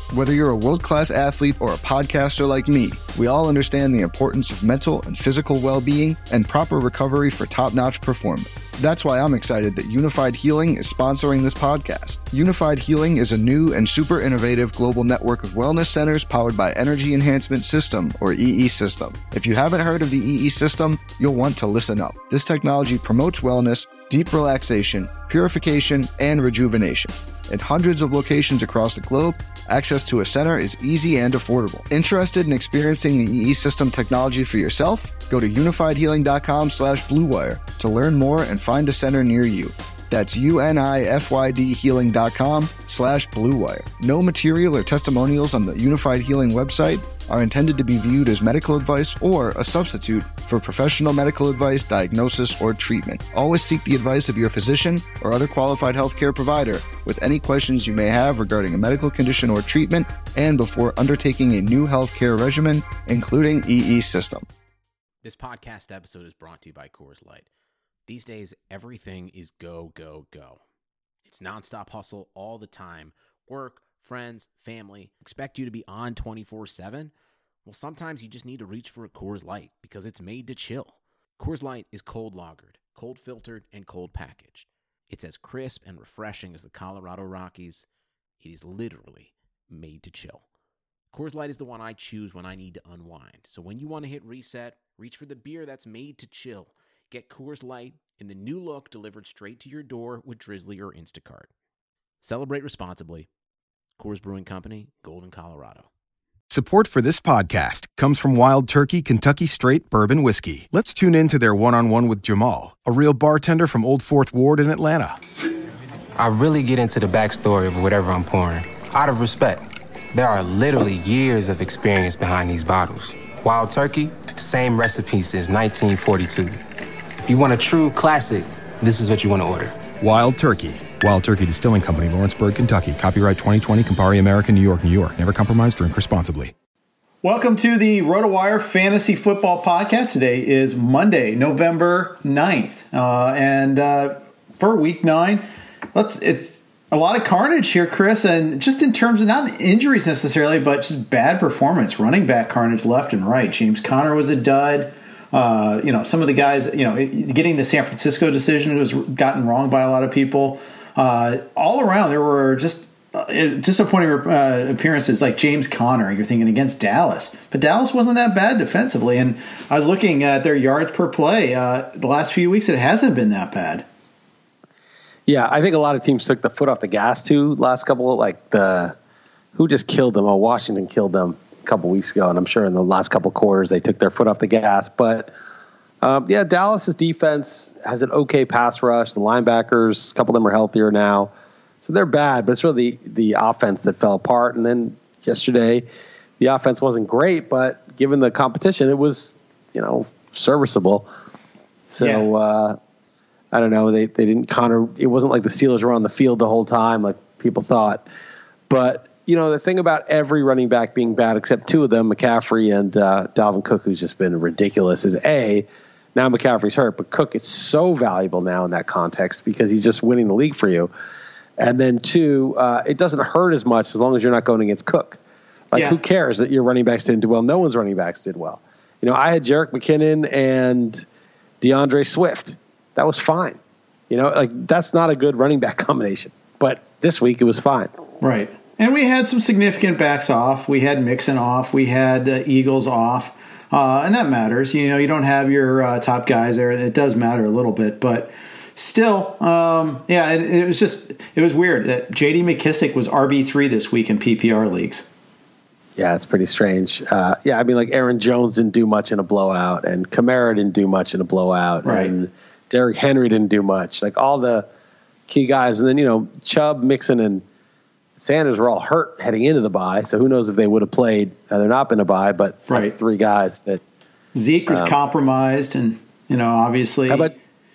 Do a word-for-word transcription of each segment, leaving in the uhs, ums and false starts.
Whether you're a world-class athlete or a podcaster like me, we all understand the importance of mental and physical well-being and proper recovery for top-notch performance. That's why I'm excited that Unified Healing is sponsoring this podcast. Unified Healing is a new and super innovative global network of wellness centers powered by Energy Enhancement System, or E E System. If you haven't heard of the E E System, you'll want to listen up. This technology promotes wellness, deep relaxation, purification, and rejuvenation. In hundreds of locations across the globe, access to a center is easy and affordable. Interested in experiencing the E E System technology for yourself? Go to unifiedhealing.com slash bluewire to learn more and find a center near you. That's U-N-I-F-Y-D healing.com slash bluewire. No material or testimonials on the Unified Healing website are intended to be viewed as medical advice or a substitute for professional medical advice, diagnosis, or treatment. Always seek the advice of your physician or other qualified healthcare provider with any questions you may have regarding a medical condition or treatment and before undertaking a new healthcare regimen, including E E System. This podcast episode is brought to you by Coors Light. These days, everything is go, go, go. It's nonstop hustle all the time. Work, friends, family expect you to be on twenty-four seven. Well, sometimes you just need to reach for a Coors Light because it's made to chill. Coors Light is cold lagered, cold filtered, and cold packaged. It's as crisp and refreshing as the Colorado Rockies. It is literally made to chill. Coors Light is the one I choose when I need to unwind. So when you want to hit reset, reach for the beer that's made to chill. Get Coors Light in the new look delivered straight to your door with Drizzly or Instacart. Celebrate responsibly. Coors Brewing Company, Golden, Colorado. Support for this podcast comes from Wild Turkey Kentucky Straight Bourbon Whiskey. Let's tune in to their one-on-one with Jamal, a real bartender from Old Fourth Ward in Atlanta. I really get into the backstory of whatever I'm pouring, out of respect. There are literally years of experience behind these bottles. Wild Turkey, same recipe since nineteen forty-two. If you want a true classic, this is what you want to order. Wild Turkey. Wild Turkey Distilling Company, Lawrenceburg, Kentucky. Copyright twenty twenty, Campari American, New York, New York. Never compromise, drink responsibly. Welcome to the RotoWire Fantasy Football Podcast. Today is Monday, November ninth. Uh, and uh, for week nine, let's it's a lot of carnage here, Chris. And just in terms of not injuries necessarily, but just bad performance. Running back carnage left and right. James Conner was a dud. Uh, you know, some of the guys, you know, getting the San Francisco decision was gotten wrong by a lot of people. Uh, all around, there were just uh, disappointing uh, appearances like James Conner. You're thinking against Dallas. But Dallas wasn't that bad defensively. And I was looking at their yards per play. Uh, the last few weeks, it hasn't been that bad. Yeah, I think a lot of teams took the foot off the gas, too, last couple. Like, the who just killed them? Oh, Washington killed them a couple weeks ago. And I'm sure in the last couple quarters, they took their foot off the gas. But Um, yeah, Dallas's defense has an okay pass rush. The linebackers, a couple of them are healthier now. So they're bad, but it's really the, the offense that fell apart. And then yesterday, the offense wasn't great, but given the competition, it was, you know, serviceable. So, yeah. uh, I don't know. They, they didn't Connor. It wasn't like the Steelers were on the field the whole time like people thought. But, you know, the thing about every running back being bad, except two of them, McCaffrey and uh, Dalvin Cook, who's just been ridiculous, is A, now McCaffrey's hurt, but Cook is so valuable now in that context because he's just winning the league for you. And then two, uh, it doesn't hurt as much as long as you're not going against Cook. Like, yeah. Who cares that your running backs didn't do well? No one's running backs did well. You know, I had Jerick McKinnon and DeAndre Swift. That was fine. You know, like, that's not a good running back combination. But this week it was fine. Right. And we had some significant backs off. We had Mixon off. We had the Eagles off. Uh, and that matters. You know, you don't have your uh, top guys there. It does matter a little bit. But still, um, yeah, it, it was just, it was weird that J D McKissick was R B three this week in P P R leagues. Yeah, it's pretty strange. Uh, yeah, I mean, like Aaron Jones didn't do much in a blowout, and Kamara didn't do much in a blowout, right. And Derrick Henry didn't do much. Like all the key guys. And then, you know, Chubb, Mixon, and Sanders were all hurt heading into the bye, so who knows if they would have played. Uh, they're not been a bye, but right. three guys that Zeke was um, compromised, and you know, obviously. How about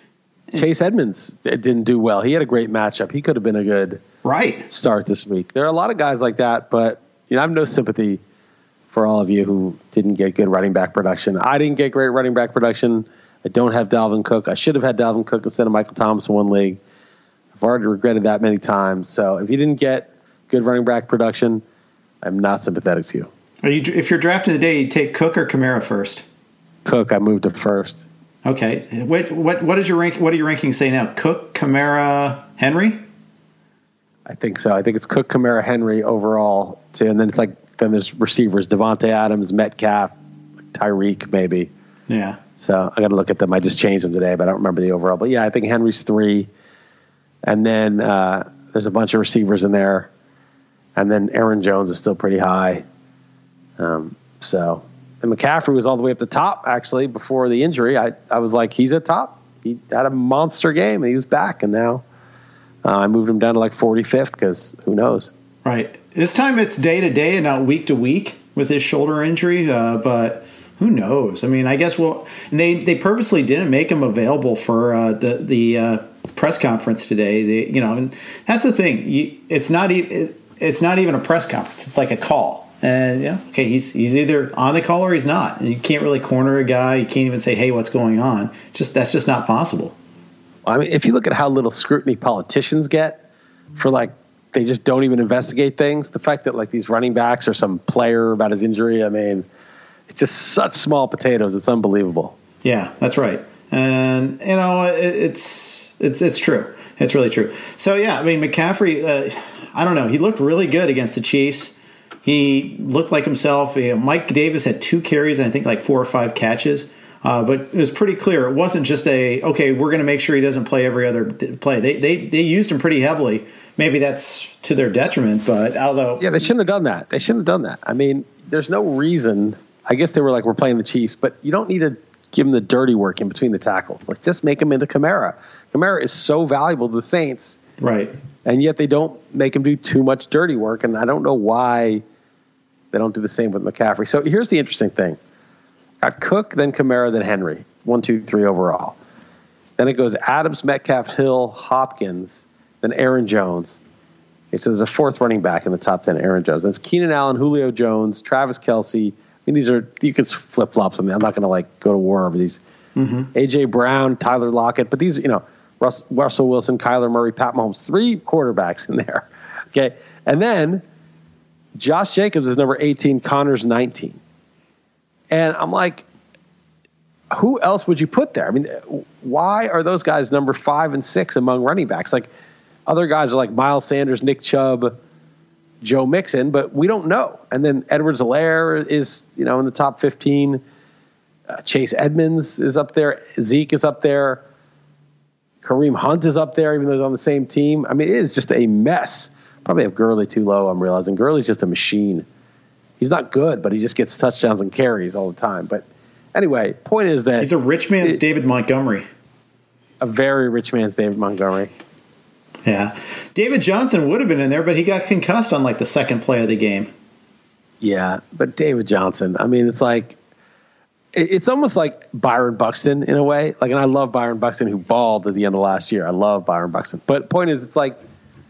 Chase Edmonds? Didn't do well. He had a great matchup. He could have been a good right start this week. There are a lot of guys like that, but you know, I have no sympathy for all of you who didn't get good running back production. I didn't get great running back production. I don't have Dalvin Cook. I should have had Dalvin Cook instead of Michael Thomas in one league. I've already regretted that many times. So if you didn't get good running back production, I'm not sympathetic to you. Are you if you're drafting today, you take Cook or Kamara first? Cook, I moved to first. Okay. What what what is your rank? What do your rankings say now? Cook, Kamara, Henry? I think so. I think it's Cook, Kamara, Henry overall, too. And then it's like then there's receivers: Devontae Adams, Metcalf, Tyreek, maybe. Yeah. So I got to look at them. I just changed them today, but I don't remember the overall. But yeah, I think Henry's three, and then uh, there's a bunch of receivers in there, and then Aaron Jones is still pretty high. Um, so, and McCaffrey was all the way up the top actually before the injury. I, I was like, he's at top. He had a monster game and he was back, and now uh, I moved him down to like forty-fifth because who knows? Right. This time it's day to day and not week to week with his shoulder injury, uh, but who knows? I mean, I guess we'll. And they they purposely didn't make him available for uh, the the uh, press conference today. They, you know, and that's the thing. You, it's not even it, it's not even a press conference. It's like a call. And yeah, okay, he's he's either on the call or he's not. And you can't really corner a guy. You can't even say, "Hey, what's going on?" Just that's just not possible. I mean, if you look at how little scrutiny politicians get for like they just don't even investigate things. The fact that like these running backs or some player about his injury, I mean, it's just such small potatoes. It's unbelievable. Yeah, that's right. And you know, it, it's it's it's true. It's really true. So yeah, I mean, McCaffrey. Uh, I don't know. He looked really good against the Chiefs. He looked like himself. You know, Mike Davis had two carries and I think like four or five catches. Uh, but it was pretty clear. It wasn't just a, okay, we're going to make sure he doesn't play every other play. They, they they used him pretty heavily. Maybe that's to their detriment, but although. Yeah, they shouldn't have done that. They shouldn't have done that. I mean, there's no reason. I guess they were like, we're playing the Chiefs, but you don't need to give him the dirty work in between the tackles. Like, just make him into Kamara. Kamara is so valuable to the Saints. Right. And yet they don't make him do too much dirty work, and I don't know why they don't do the same with McCaffrey. So here's the interesting thing. Got Cook, then Kamara, then Henry. One, two, three overall. Then it goes Adams, Metcalf, Hill, Hopkins, then Aaron Jones. Okay, so there's a fourth running back in the top ten, Aaron Jones. That's Keenan Allen, Julio Jones, Travis Kelce. I mean, these are, you can flip-flop them. I'm not going to, like, go to war over these. Mm-hmm. A J. Brown, Tyler Lockett. But these, you know, Russ, Russell Wilson, Kyler Murray, Pat Mahomes. Three quarterbacks in there. Okay, and then Josh Jacobs is number eighteen, Connors nineteen. And I'm like, who else would you put there? I mean, why are those guys number five and six among running backs? Like, other guys are like Miles Sanders, Nick Chubb, Joe Mixon, but we don't know. And then Edwards-Helaire is, you know, in the top fifteen. Uh, Chase Edmonds is up there. Zeke is up there. Kareem Hunt is up there, even though he's on the same team. I mean, it is just a mess. Probably have Gurley too low, I'm realizing. Gurley's just a machine. He's not good, but he just gets touchdowns and carries all the time. But anyway, point is that he's a rich man's it, David Montgomery. A very rich man's David Montgomery. Yeah. David Johnson would have been in there, but he got concussed on like the second play of the game. Yeah, but David Johnson, I mean, it's like, it's almost like Byron Buxton in a way. Like, and I love Byron Buxton, who balled at the end of last year. I love Byron Buxton. But point is, it's like,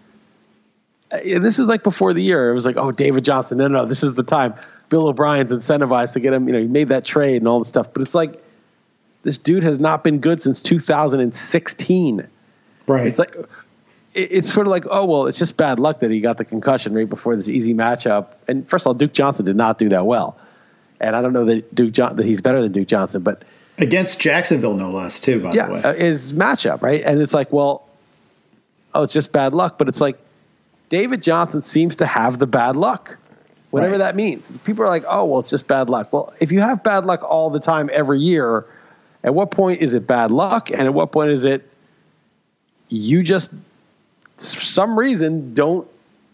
this is like before the year. It was like, oh, David Johnson. No, no, this is the time. Bill O'Brien's incentivized to get him. You know, he made that trade and all this stuff. But it's like, this dude has not been good since two thousand sixteen. Right. It's like, it's sort of like, oh, well, it's just bad luck that he got the concussion right before this easy matchup. And first of all, Duke Johnson did not do that well. And I don't know that Duke John, that he's better than Duke Johnson, but against Jacksonville, no less, too. By yeah, the way, uh, his matchup, right? And it's like, well, oh, it's just bad luck. But it's like David Johnson seems to have the bad luck, whatever right. that means. People are like, oh, well, it's just bad luck. Well, if you have bad luck all the time, every year, at what point is it bad luck, and at what point is it you just, for some reason, don't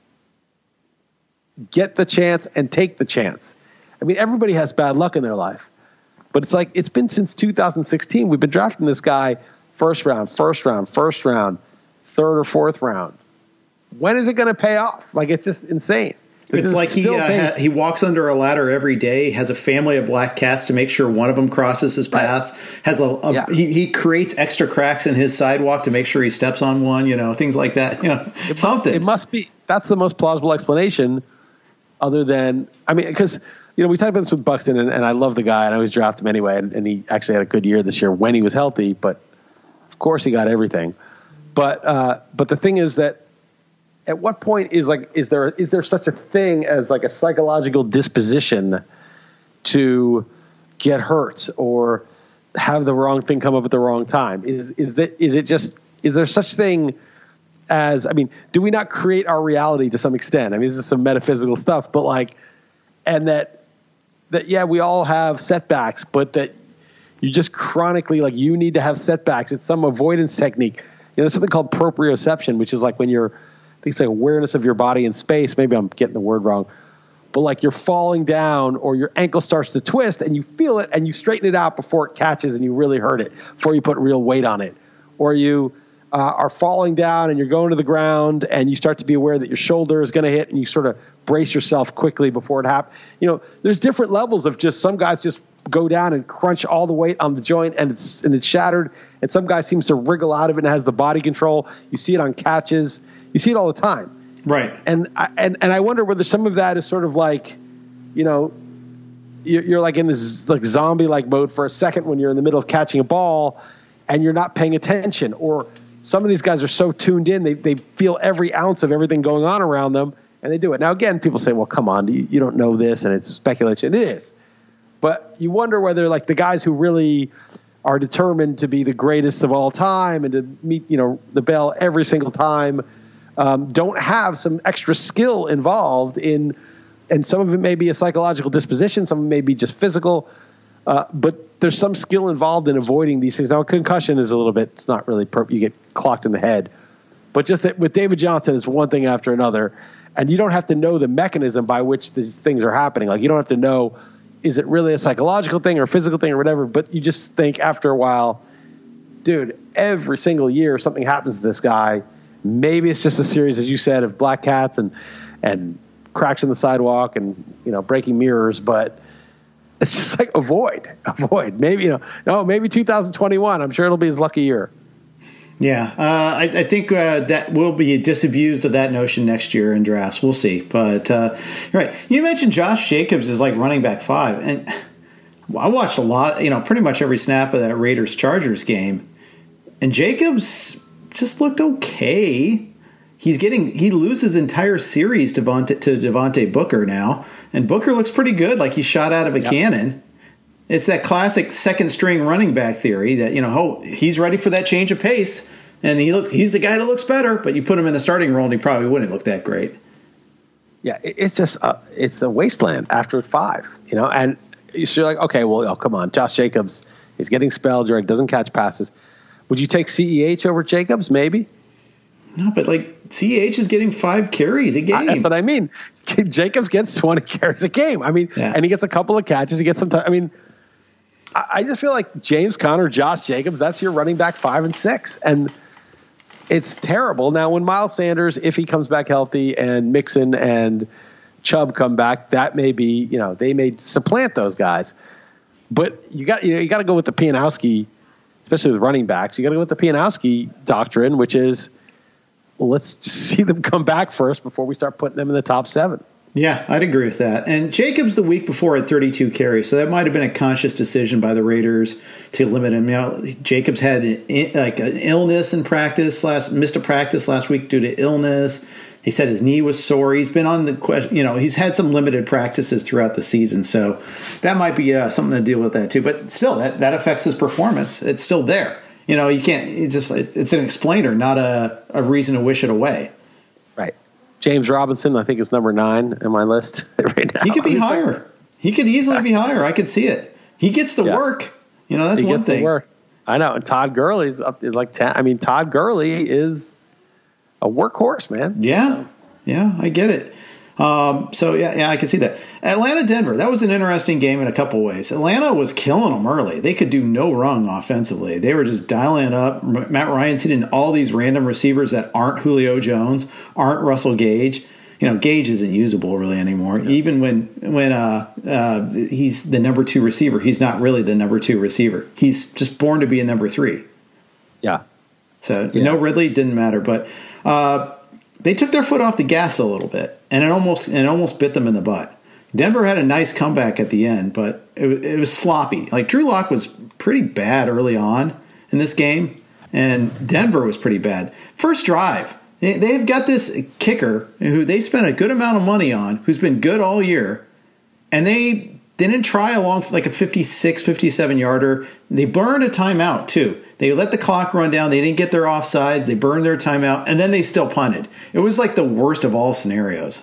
get the chance and take the chance? I mean, everybody has bad luck in their life, but it's like, it's been since two thousand sixteen. We've been drafting this guy first round, first round, first round, third or fourth round. When is it going to pay off? Like, it's just insane. This it's like he uh, ha- he walks under a ladder every day, has a family of black cats to make sure one of them crosses his paths, right. has a, a yeah. he, he creates extra cracks in his sidewalk to make sure he steps on one, you know, things like that. You know, it something. Must, it must be, that's the most plausible explanation other than, I mean, because, you know, we talked about this with Buxton, and, and I love the guy, and I always draft him anyway, and, and he actually had a good year this year when he was healthy, but of course he got everything. But uh, but the thing is that at what point is like is there is there such a thing as like a psychological disposition to get hurt or have the wrong thing come up at the wrong time? Is is that is it just is there such thing as, I mean, do we not create our reality to some extent? I mean, this is some metaphysical stuff, but like, and that that yeah, we all have setbacks, but that you just chronically, like, you need to have setbacks. It's some avoidance technique. You know, there's something called proprioception, which is like when you're, I think it's like awareness of your body in space. Maybe I'm getting the word wrong. But like you're falling down or your ankle starts to twist and you feel it and you straighten it out before it catches and you really hurt it, before you put real weight on it. Or you uh, are falling down and you're going to the ground and you start to be aware that your shoulder is going to hit and you sort of brace yourself quickly before it happens. You know, there's different levels of just, some guys just go down and crunch all the weight on the joint and it's and it's shattered. And some guy seems to wriggle out of it and has the body control. You see it on catches. You see it all the time. Right. And I, and and I wonder whether some of that is sort of like, you know, you're, you're like in this like zombie like mode for a second when you're in the middle of catching a ball and you're not paying attention. Or some of these guys are so tuned in, they they feel every ounce of everything going on around them and they do it. Now, again, people say, well, come on, you, you don't know this and it's speculation. It is. But you wonder whether like the guys who really are determined to be the greatest of all time and to meet, you know, the bell every single time, um, don't have some extra skill involved in, and some of it may be a psychological disposition, some of it may be just physical, uh, but there's some skill involved in avoiding these things. Now, a concussion is a little bit, it's not really, perp- you get clocked in the head, but just that with David Johnson, it's one thing after another, and you don't have to know the mechanism by which these things are happening. Like, you don't have to know, is it really a psychological thing or a physical thing or whatever? But you just think after a while, dude, every single year something happens to this guy. Maybe it's just a series, as you said, of black cats and and cracks in the sidewalk and, you know, breaking mirrors. But it's just like avoid, avoid. Maybe, you know, no, maybe two thousand twenty-one. I'm sure it'll be his lucky year. Yeah, uh, I, I think uh, that we'll be disabused of that notion next year in drafts. We'll see. But uh, you're right. You mentioned Josh Jacobs is like running back five. And I watched a lot, you know, pretty much every snap of that Raiders-Chargers game. And Jacobs just looked okay. He's getting, he loses entire series to Devontae, to Devontae Booker now. And Booker looks pretty good, like he shot out of a yep. cannon. It's that classic second string running back theory that, you know, oh, he's ready for that change of pace. And he look, he's the guy that looks better, but you put him in the starting role and he probably wouldn't look that great. Yeah, it's just, uh, it's a wasteland after five, you know, and you're like, okay, well, oh, come on. Josh Jacobs is getting spelled, or doesn't catch passes. Would you take C E H over Jacobs? Maybe. No, but like C E H is getting five carries a game. That's what I mean. Jacobs gets twenty carries a game. I mean, yeah. and he gets a couple of catches. He gets some time. I mean, I just feel like James Conner, Josh Jacobs, that's your running back five and six. And it's terrible. Now, when Miles Sanders, if he comes back healthy, and Mixon and Chubb come back, that may be, you know, they may supplant those guys. But you got you know, you got to go with the Pianowski, especially with running backs. You got to go with the Pianowski doctrine, which is, well, let's just see them come back first before we start putting them in the top seven. Yeah, I'd agree with that. And Jacobs the week before had thirty-two carries, so that might have been a conscious decision by the Raiders to limit him. You know, Jacobs had an, like an illness in practice last, missed a practice last week due to illness. He said his knee was sore. He's been on the question, you know, he's had some limited practices throughout the season, so that might be uh, something to deal with that too. But still, that that affects his performance. It's still there. You know, you can't. It's just it's an explainer, not a a reason to wish it away. Right. James Robinson, I think, is number nine in my list right now. He could be higher. He could easily be higher. I could see it. He gets the yeah. work. You know, that's he one gets thing. The work. I know. And Todd Gurley's up to like ten. I mean, Todd Gurley is a workhorse, man. Yeah. So. Yeah, I get it. Um, so, yeah, yeah, I can see that. Atlanta-Denver, that was an interesting game in a couple ways. Atlanta was killing them early. They could do no wrong offensively. They were just dialing it up. Matt Ryan's hitting all these random receivers that aren't Julio Jones, aren't Russell Gage. You know, Gage isn't usable really anymore. Yeah. Even when when uh, uh, he's the number two receiver, he's not really the number two receiver. He's just born to be a number three. Yeah. So, yeah. no Ridley, didn't matter. But uh, they took their foot off the gas a little bit, and it almost it almost bit them in the butt. Denver had a nice comeback at the end, but it, it was sloppy. Like, Drew Lock was pretty bad early on in this game, and Denver was pretty bad. First drive, They, they've got this kicker who they spent a good amount of money on, who's been good all year, and they didn't try along like a fifty-six, fifty-seven yarder. They burned a timeout too. They let the clock run down. They didn't get their offsides. They burned their timeout, and then they still punted. It was like the worst of all scenarios.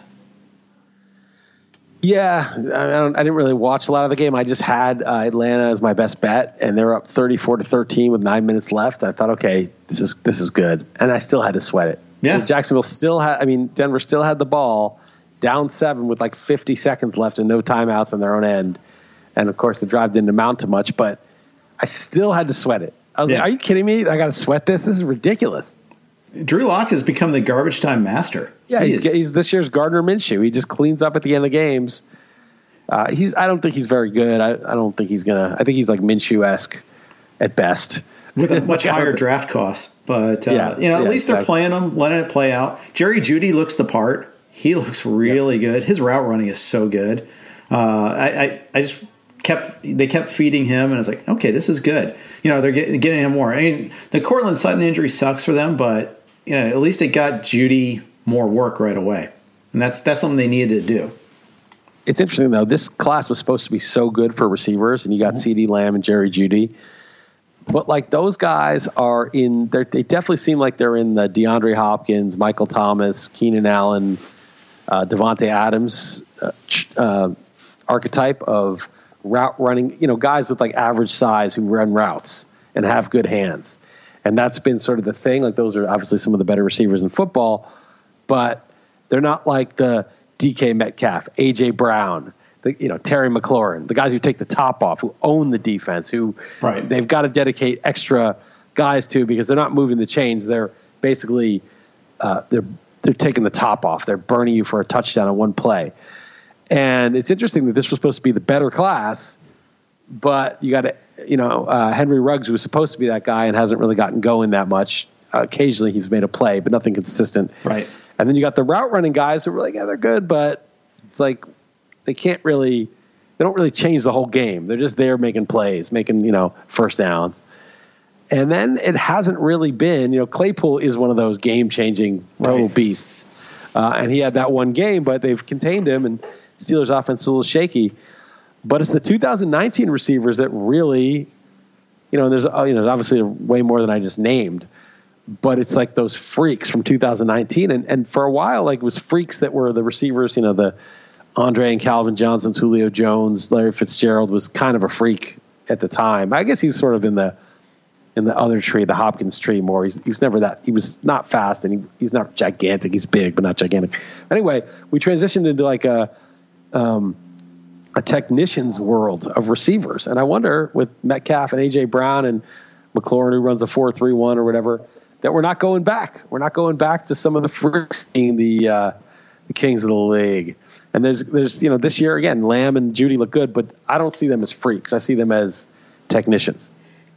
Yeah, I, don't, I didn't really watch a lot of the game. I just had uh, Atlanta as my best bet, and they were up thirty-four to thirteen with nine minutes left. I thought, okay, this is this is good, and I still had to sweat it. Yeah, Jacksonville still had. I mean, Denver still had the ball, down seven with like fifty seconds left and no timeouts on their own end, and of course the drive didn't amount to much, but I still had to sweat it. I was yeah. like, are you kidding me? I got to sweat this. This is ridiculous. Drew Lock has become the garbage time master. Yeah, he he's, he's this year's Gardner Minshew. He just cleans up at the end of games. Uh, he's. I don't think he's very good. I, I don't think he's gonna. I think he's like Minshew-esque at best, with a much higher draft cost. But uh, yeah, you know, at yeah, least they're exactly. playing him, letting it play out. Jerry Jeudy looks the part. He looks really yeah. good. His route running is so good. Uh, I, I I just kept they kept feeding him, and I was like, okay, this is good. You know, they're getting, getting him more. I mean, the Cortland Sutton injury sucks for them, but you know, at least it got Jeudy more work right away, and that's that's something they needed to do. It's interesting though. This class was supposed to be so good for receivers, and you got mm-hmm. CeeDee Lamb and Jerry Jeudy. But like those guys are in, they definitely seem like they're in the DeAndre Hopkins, Michael Thomas, Keenan Allen, uh, Devontae Adams uh, uh, archetype of route running. You know, guys with like average size who run routes and have good hands, and that's been sort of the thing. Like those are obviously some of the better receivers in football, but they're not like the D K Metcalf, A J Brown, the, you know, Terry McLaurin, the guys who take the top off, who own the defense, who right. they've got to dedicate extra guys to because they're not moving the chains. They're basically uh, they're they're taking the top off. They're burning you for a touchdown on one play. And it's interesting that this was supposed to be the better class, but you got to, you know, uh, Henry Ruggs, who was supposed to be that guy and hasn't really gotten going that much. Uh, occasionally he's made a play, but nothing consistent. Right. And then you got the route running guys who are like, yeah, they're good, but it's like they can't really, they don't really change the whole game. They're just there making plays, making, you know, first downs. And then it hasn't really been, you know, Claypool is one of those game-changing total right. beasts. Uh, and he had that one game, but they've contained him, and Steelers offense is a little shaky. But it's the two thousand nineteen receivers that really, you know, there's, you know, obviously way more than I just named. But it's like those freaks from two thousand nineteen. And, and for a while, like, it was freaks that were the receivers, you know, the Andre and Calvin Johnson, Julio Jones, Larry Fitzgerald was kind of a freak at the time. I guess he's sort of in the in the other tree, the Hopkins tree more. He's, he was never that, he was not fast, and he, he's not gigantic. He's big, but not gigantic. Anyway, we transitioned into like a, um, a technician's world of receivers. And I wonder with Metcalf and A J Brown and McLaurin, who runs a four three one or whatever, that we're not going back. We're not going back to some of the freaks being the uh, the kings of the league. And there's there's you know this year again, Lamb and Jeudy look good, but I don't see them as freaks. I see them as technicians.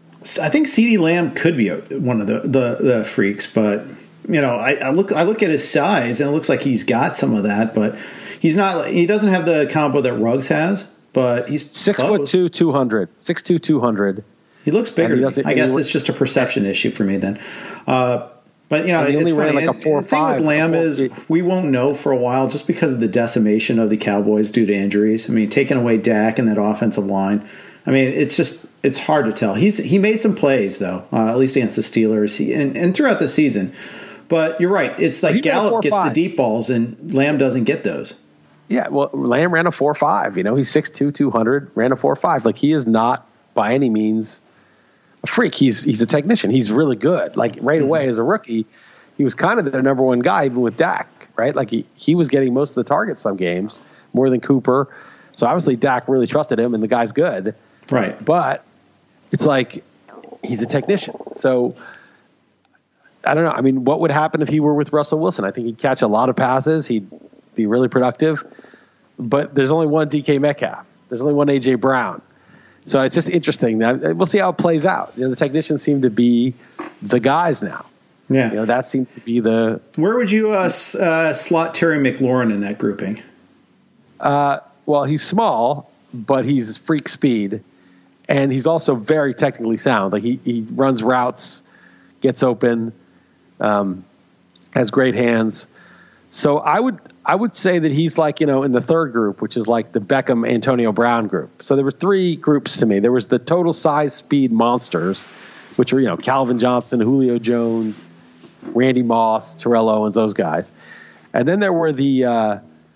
I think CeeDee Lamb could be a, one of the, the, the freaks, but you know I, I look I look at his size and it looks like he's got some of that, but he's not. He doesn't have the combo that Ruggs has, but he's six close. foot two, two hundred, six two, two hundred. He looks bigger. He I guess he, it's just a perception issue for me then. Uh, but, you know, he it's only funny. ran like a four the thing five, with Lamb is we won't know for a while just because of the decimation of the Cowboys due to injuries. I mean, taking away Dak and that offensive line. I mean, it's just it's hard to tell. He's He made some plays, though, uh, at least against the Steelers he, and, and throughout the season. But you're right. It's like Gallup gets the deep balls and Lamb doesn't get those. Yeah, well, Lamb ran a four five. You know, he's six two, two hundred, ran a four five. Like, he is not by any means a freak. He's he's a technician. He's really good. Like, right away as a rookie, he was kind of their number one guy, even with Dak, right? Like, he, he was getting most of the targets some games, more than Cooper. So, obviously, Dak really trusted him, and the guy's good. Right. But it's like he's a technician. So, I don't know. I mean, what would happen if he were with Russell Wilson? I think he'd catch a lot of passes. He'd be really productive. But there's only one D K Metcalf. There's only one A J Brown. So it's just interesting. We'll see how it plays out. You know, the technicians seem to be the guys now. Yeah. You know, that seems to be the... Where would you uh, uh, slot Terry McLaurin in that grouping? Uh, well, he's small, but he's freak speed. And he's also very technically sound. Like, he, he runs routes, gets open. Um, has great hands. So I would I would say that he's like, you know, in the third group, which is like the Beckham Antonio Brown group. So there were three groups to me. There was the total size speed monsters, which were, you know, Calvin Johnson, Julio Jones, Randy Moss, Terrell Owens, those guys. And then there were the uh,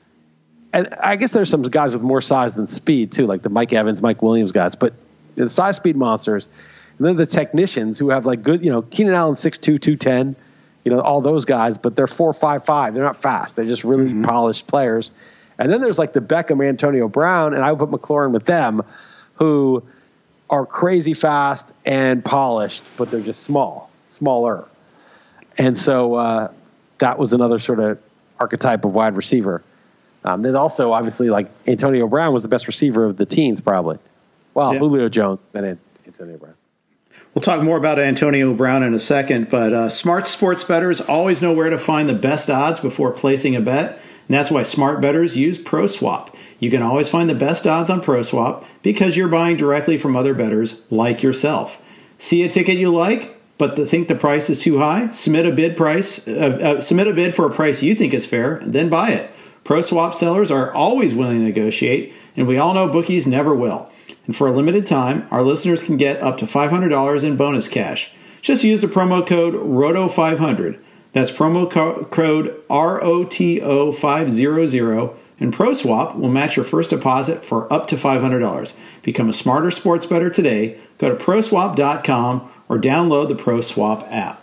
and I guess there's some guys with more size than speed too, like the Mike Evans, Mike Williams guys, but the size speed monsters. And then the technicians who have like good, you know, Keenan Allen six two, two ten, you know, all those guys, but they're four five five. They're not fast. They're just really mm-hmm. polished players. And then there's like the Beckham, Antonio Brown, and I would put McLaurin with them, who are crazy fast and polished, but they're just small, smaller. And so uh, that was another sort of archetype of wide receiver. Um, then also, obviously, like Antonio Brown was the best receiver of the teens, probably. Well, yeah. Julio Jones, then Antonio Brown. We'll talk more about Antonio Brown in a second, but uh, smart sports bettors always know where to find the best odds before placing a bet, and that's why smart bettors use ProSwap. You can always find the best odds on ProSwap because you're buying directly from other bettors like yourself. See a ticket you like, but the, think the price is too high? Submit a bid price. Uh, uh, submit a bid for a price you think is fair, and then buy it. ProSwap sellers are always willing to negotiate, and we all know bookies never will. And for a limited time, our listeners can get up to five hundred dollars in bonus cash. Just use the promo code R O T O five hundred. That's promo co- code R O T O five hundred, and ProSwap will match your first deposit for up to five hundred dollars. Become a smarter sports bettor today. Go to pro swap dot com or download the ProSwap app.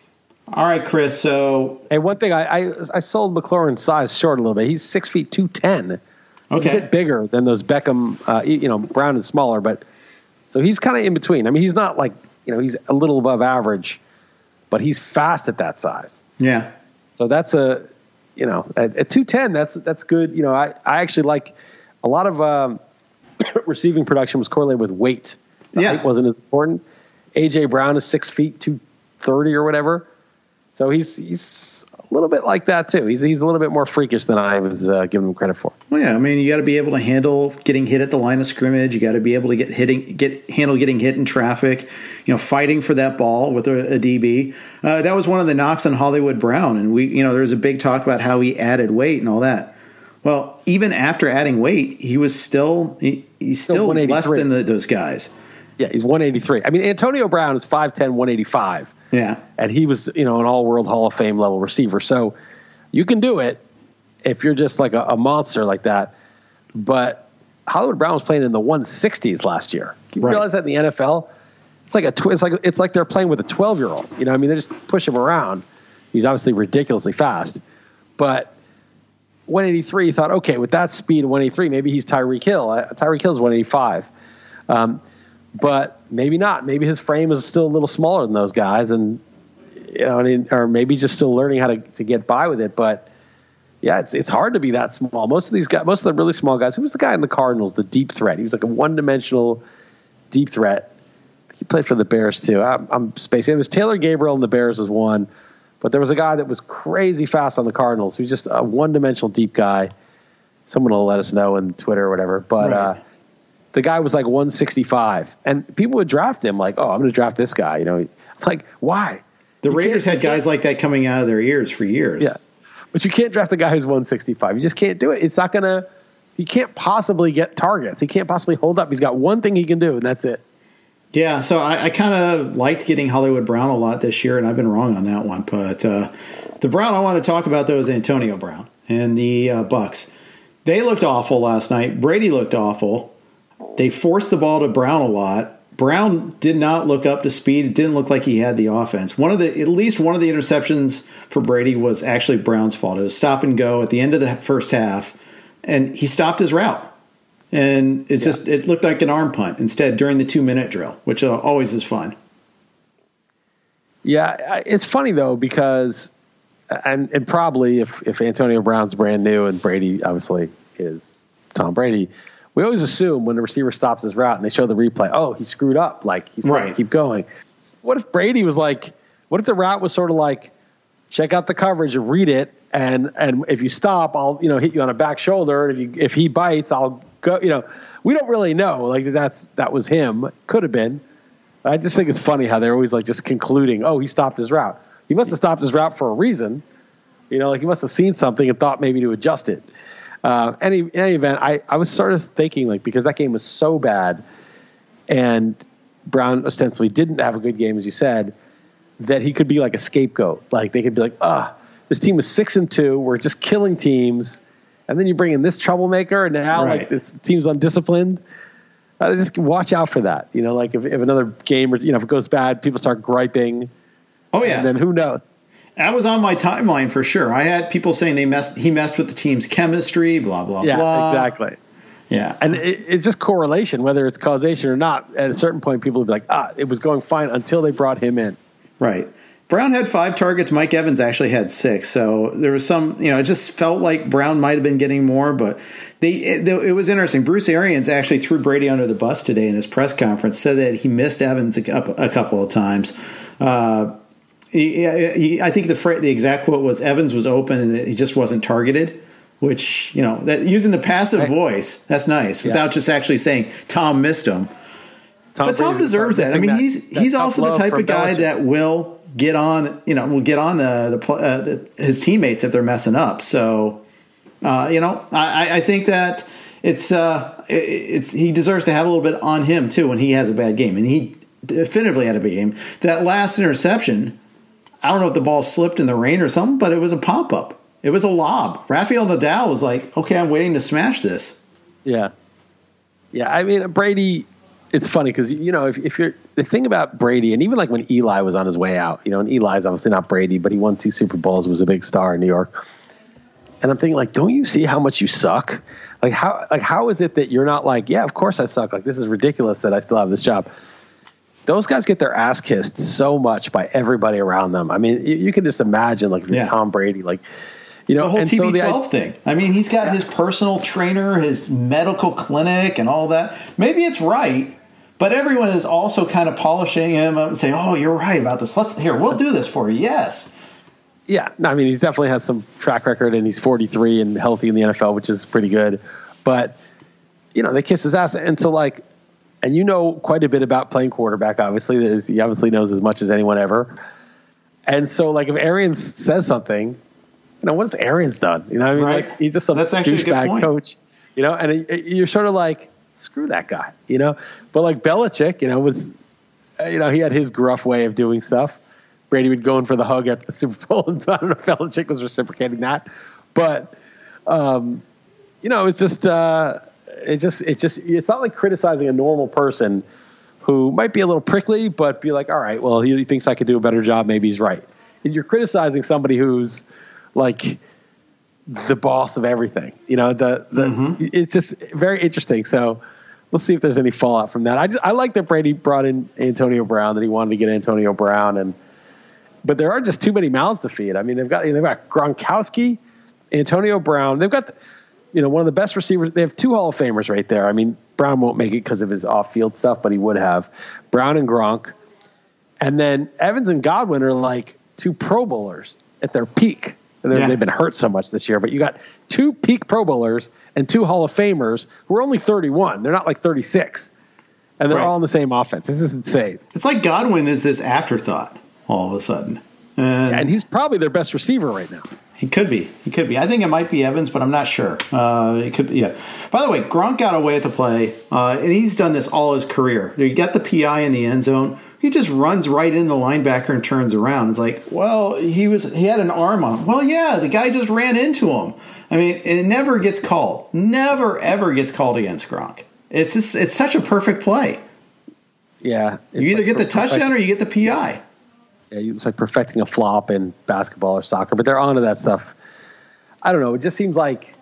All right, Chris, so... Hey, one thing, I I, I sold McLaurin's size short a little bit. He's six feet two ten. Okay. He's a bit bigger than those Beckham, uh, you know, Brown is smaller, but... So he's kind of in between. I mean, he's not like, you know, he's a little above average, but he's fast at that size. Yeah. So that's a, you know, at, at two ten, that's that's good. You know, I, I actually like a lot of um, receiving production was correlated with weight. The yeah. height wasn't as important. A J Brown is six feet, two thirty or whatever. So he's he's a little bit like that too. He's he's a little bit more freakish than I was uh, giving him credit for. Well, yeah, I mean, you got to be able to handle getting hit at the line of scrimmage. You got to be able to get hitting, get handle getting hit in traffic. You know, fighting for that ball with a, a D B. Uh, that was one of the knocks on Hollywood Brown, and we, you know, there was a big talk about how he added weight and all that. Well, even after adding weight, he was still he, he's still, still less than the, those guys. Yeah, he's one eighty-three. I mean, Antonio Brown is five ten, one eighty-five. Yeah. And he was, you know, an all-world Hall of Fame level receiver. So you can do it if you're just like a, a monster like that. But Hollywood Brown was playing in the one sixties last year. You right. realize that in the N F L? It's like a tw- it's like it's like they're playing with a twelve-year-old. You know, I mean, they just push him around. He's obviously ridiculously fast. But one eighty-three, you thought, okay, with that speed, one eighty-three, maybe he's Tyreek Hill. Uh, Tyreek Hill is one eighty-five. Um, but maybe not. Maybe his frame is still a little smaller than those guys, and you know, and, or maybe he's just still learning how to, to get by with it. But yeah, it's it's hard to be that small. Most of these guys, most of the really small guys. Who was the guy in the Cardinals? The deep threat. He was like a one-dimensional deep threat. He played for the Bears too. I'm, I'm spacing. It was Taylor Gabriel, and the Bears was one. But there was a guy that was crazy fast on the Cardinals. He was just a one-dimensional deep guy. Someone will let us know on Twitter or whatever. But. Right. Uh, The guy was like one sixty-five, and people would draft him like, "Oh, I'm going to draft this guy." You know, like why? The you Raiders had guys like that coming out of their ears for years. Yeah, but you can't draft a guy who's one sixty-five. You just can't do it. It's not going to. He can't possibly get targets. He can't possibly hold up. He's got one thing he can do, and that's it. Yeah, so I, I kind of liked getting Hollywood Brown a lot this year, and I've been wrong on that one. But uh, the Brown I want to talk about though is Antonio Brown and the uh, Bucks. They looked awful last night. Brady looked awful. They forced the ball to Brown a lot. Brown did not look up to speed. It didn't look like he had the offense. One of the, at least one of the interceptions for Brady was actually Brown's fault. It was stop and go at the end of the first half, and he stopped his route. And it's yeah. just, it looked like an arm punt instead during the two minute drill, which uh, always is fun. Yeah, it's funny though, because, and, and probably if, if Antonio Brown's brand new and Brady obviously is Tom Brady, we always assume when the receiver stops his route and they show the replay, oh, he screwed up. Like, he's supposed right. to keep going. What if Brady was like, what if the route was sort of like, check out the coverage and read it, and and if you stop, I'll, you know, hit you on a back shoulder. And if you, if he bites, I'll go, you know. We don't really know. Like, that's that was him. Could have been. I just think it's funny how they're always like just concluding, oh, he stopped his route. He must have stopped his route for a reason. You know, like he must have seen something and thought maybe to adjust it. Uh, any, in any event, I, I was sort of thinking, like, because that game was so bad and Brown ostensibly didn't have a good game, as you said, that he could be like a scapegoat. Like they could be like, ah, this team was six and two. We're just killing teams. And then you bring in this troublemaker and now right. like this team's undisciplined. Uh, just watch out for that. You know, like if, if another game, or, you know, if it goes bad, people start griping. Oh yeah. And then who knows? That was on my timeline for sure. I had people saying they messed, he messed with the team's chemistry, blah, blah, yeah, blah. Exactly. Yeah. And it, it's just correlation, whether it's causation or not. At a certain point, people will be like, ah, it was going fine until they brought him in. Right. Brown had five targets. Mike Evans actually had six. So there was some, you know, it just felt like Brown might have been getting more, but they, it, it was interesting. Bruce Arians actually threw Brady under the bus today in his press conference, said that he missed Evans a, a couple of times. Uh, he, he, I think the the exact quote was Evans was open and he just wasn't targeted, which, you know, that using the passive right. voice, that's nice, yeah. without just actually saying Tom missed him. Tom but Tom deserves that. I mean, that, he's he's also the type of guy Belichick. that will get on, you know, will get on the the, uh, the his teammates if they're messing up. So, uh, you know, I, I think that it's uh, it, it's he deserves to have a little bit on him too when he has a bad game, and he definitively had a bad game. That last interception, I don't know if the ball slipped in the rain or something, but it was a pop up. It was a lob. Rafael Nadal was like, "Okay, I'm waiting to smash this." Yeah, yeah. I mean, Brady. It's funny because, you know, if, if you're the thing about Brady, and even like when Eli was on his way out, you know, and Eli's obviously not Brady, but he won two Super Bowls, was a big star in New York. And I'm thinking, like, don't you see how much you suck? Like, how like how is it that you're not like, yeah, of course I suck. Like, this is ridiculous that I still have this job. Those guys get their ass kissed so much by everybody around them. I mean, you, you can just imagine, like, if you're yeah. Tom Brady, like, you know, the whole and T B twelve so thing. I mean, he's got yeah. his personal trainer, his medical clinic, and all that. Maybe it's right. But everyone is also kind of polishing him up and saying, "Oh, you're right about this. Let's here, we'll do this for you." Yes. Yeah, no, I mean, he's definitely has some track record, and he's forty-three and healthy in the N F L, which is pretty good. But you know, they kiss his ass, and so like, and you know quite a bit about playing quarterback. Obviously, he obviously knows as much as anyone ever. And so, like, if Arians says something, you know, what has Arians done? You know, I mean, right. like, he's just some douchebag coach. You know, and it, it, you're sort of like, screw that guy, you know. But like Belichick, you know, was, uh, you know, he had his gruff way of doing stuff. Brady would go in for the hug after the Super Bowl, and I don't know if Belichick was reciprocating that, but, um, you know, it's just, uh, it just, it just, it's not like criticizing a normal person who might be a little prickly, but be like, all right, well, he, he thinks I could do a better job. Maybe he's right. And you're criticizing somebody who's like the boss of everything, you know, the, the, mm-hmm. it's just very interesting. So we'll see if there's any fallout from that. I just, I like that Brady brought in Antonio Brown, that he wanted to get Antonio Brown. And, but there are just too many mouths to feed. I mean, they've got, they've got Gronkowski, Antonio Brown. They've got, you know, one of the best receivers. They have two Hall of Famers right there. I mean, Brown won't make it because of his off field stuff, but he would have. Brown and Gronk. And then Evans and Godwin are like two Pro Bowlers at their peak. Yeah. They've been hurt so much this year, but you got two peak Pro Bowlers and two Hall of Famers who are only thirty-one. They're not like thirty-six. And they're right. all in the same offense. This is insane. It's like Godwin is this afterthought all of a sudden. And, yeah, and he's probably their best receiver right now. He could be. He could be. I think it might be Evans, but I'm not sure. Uh, it could be, yeah. By the way, Gronk got away at the play, uh, and he's done this all his career. You get the P I in the end zone. He just runs right in the linebacker and turns around. It's like, well, he was he had an arm on him. Well, yeah, the guy just ran into him. I mean, it never gets called. Never, ever gets called against Gronk. It's just, it's such a perfect play. Yeah. You either like get the touchdown or you get the P I. Yeah, it's like perfecting a flop in basketball or soccer, but they're onto that stuff. I don't know. It just seems like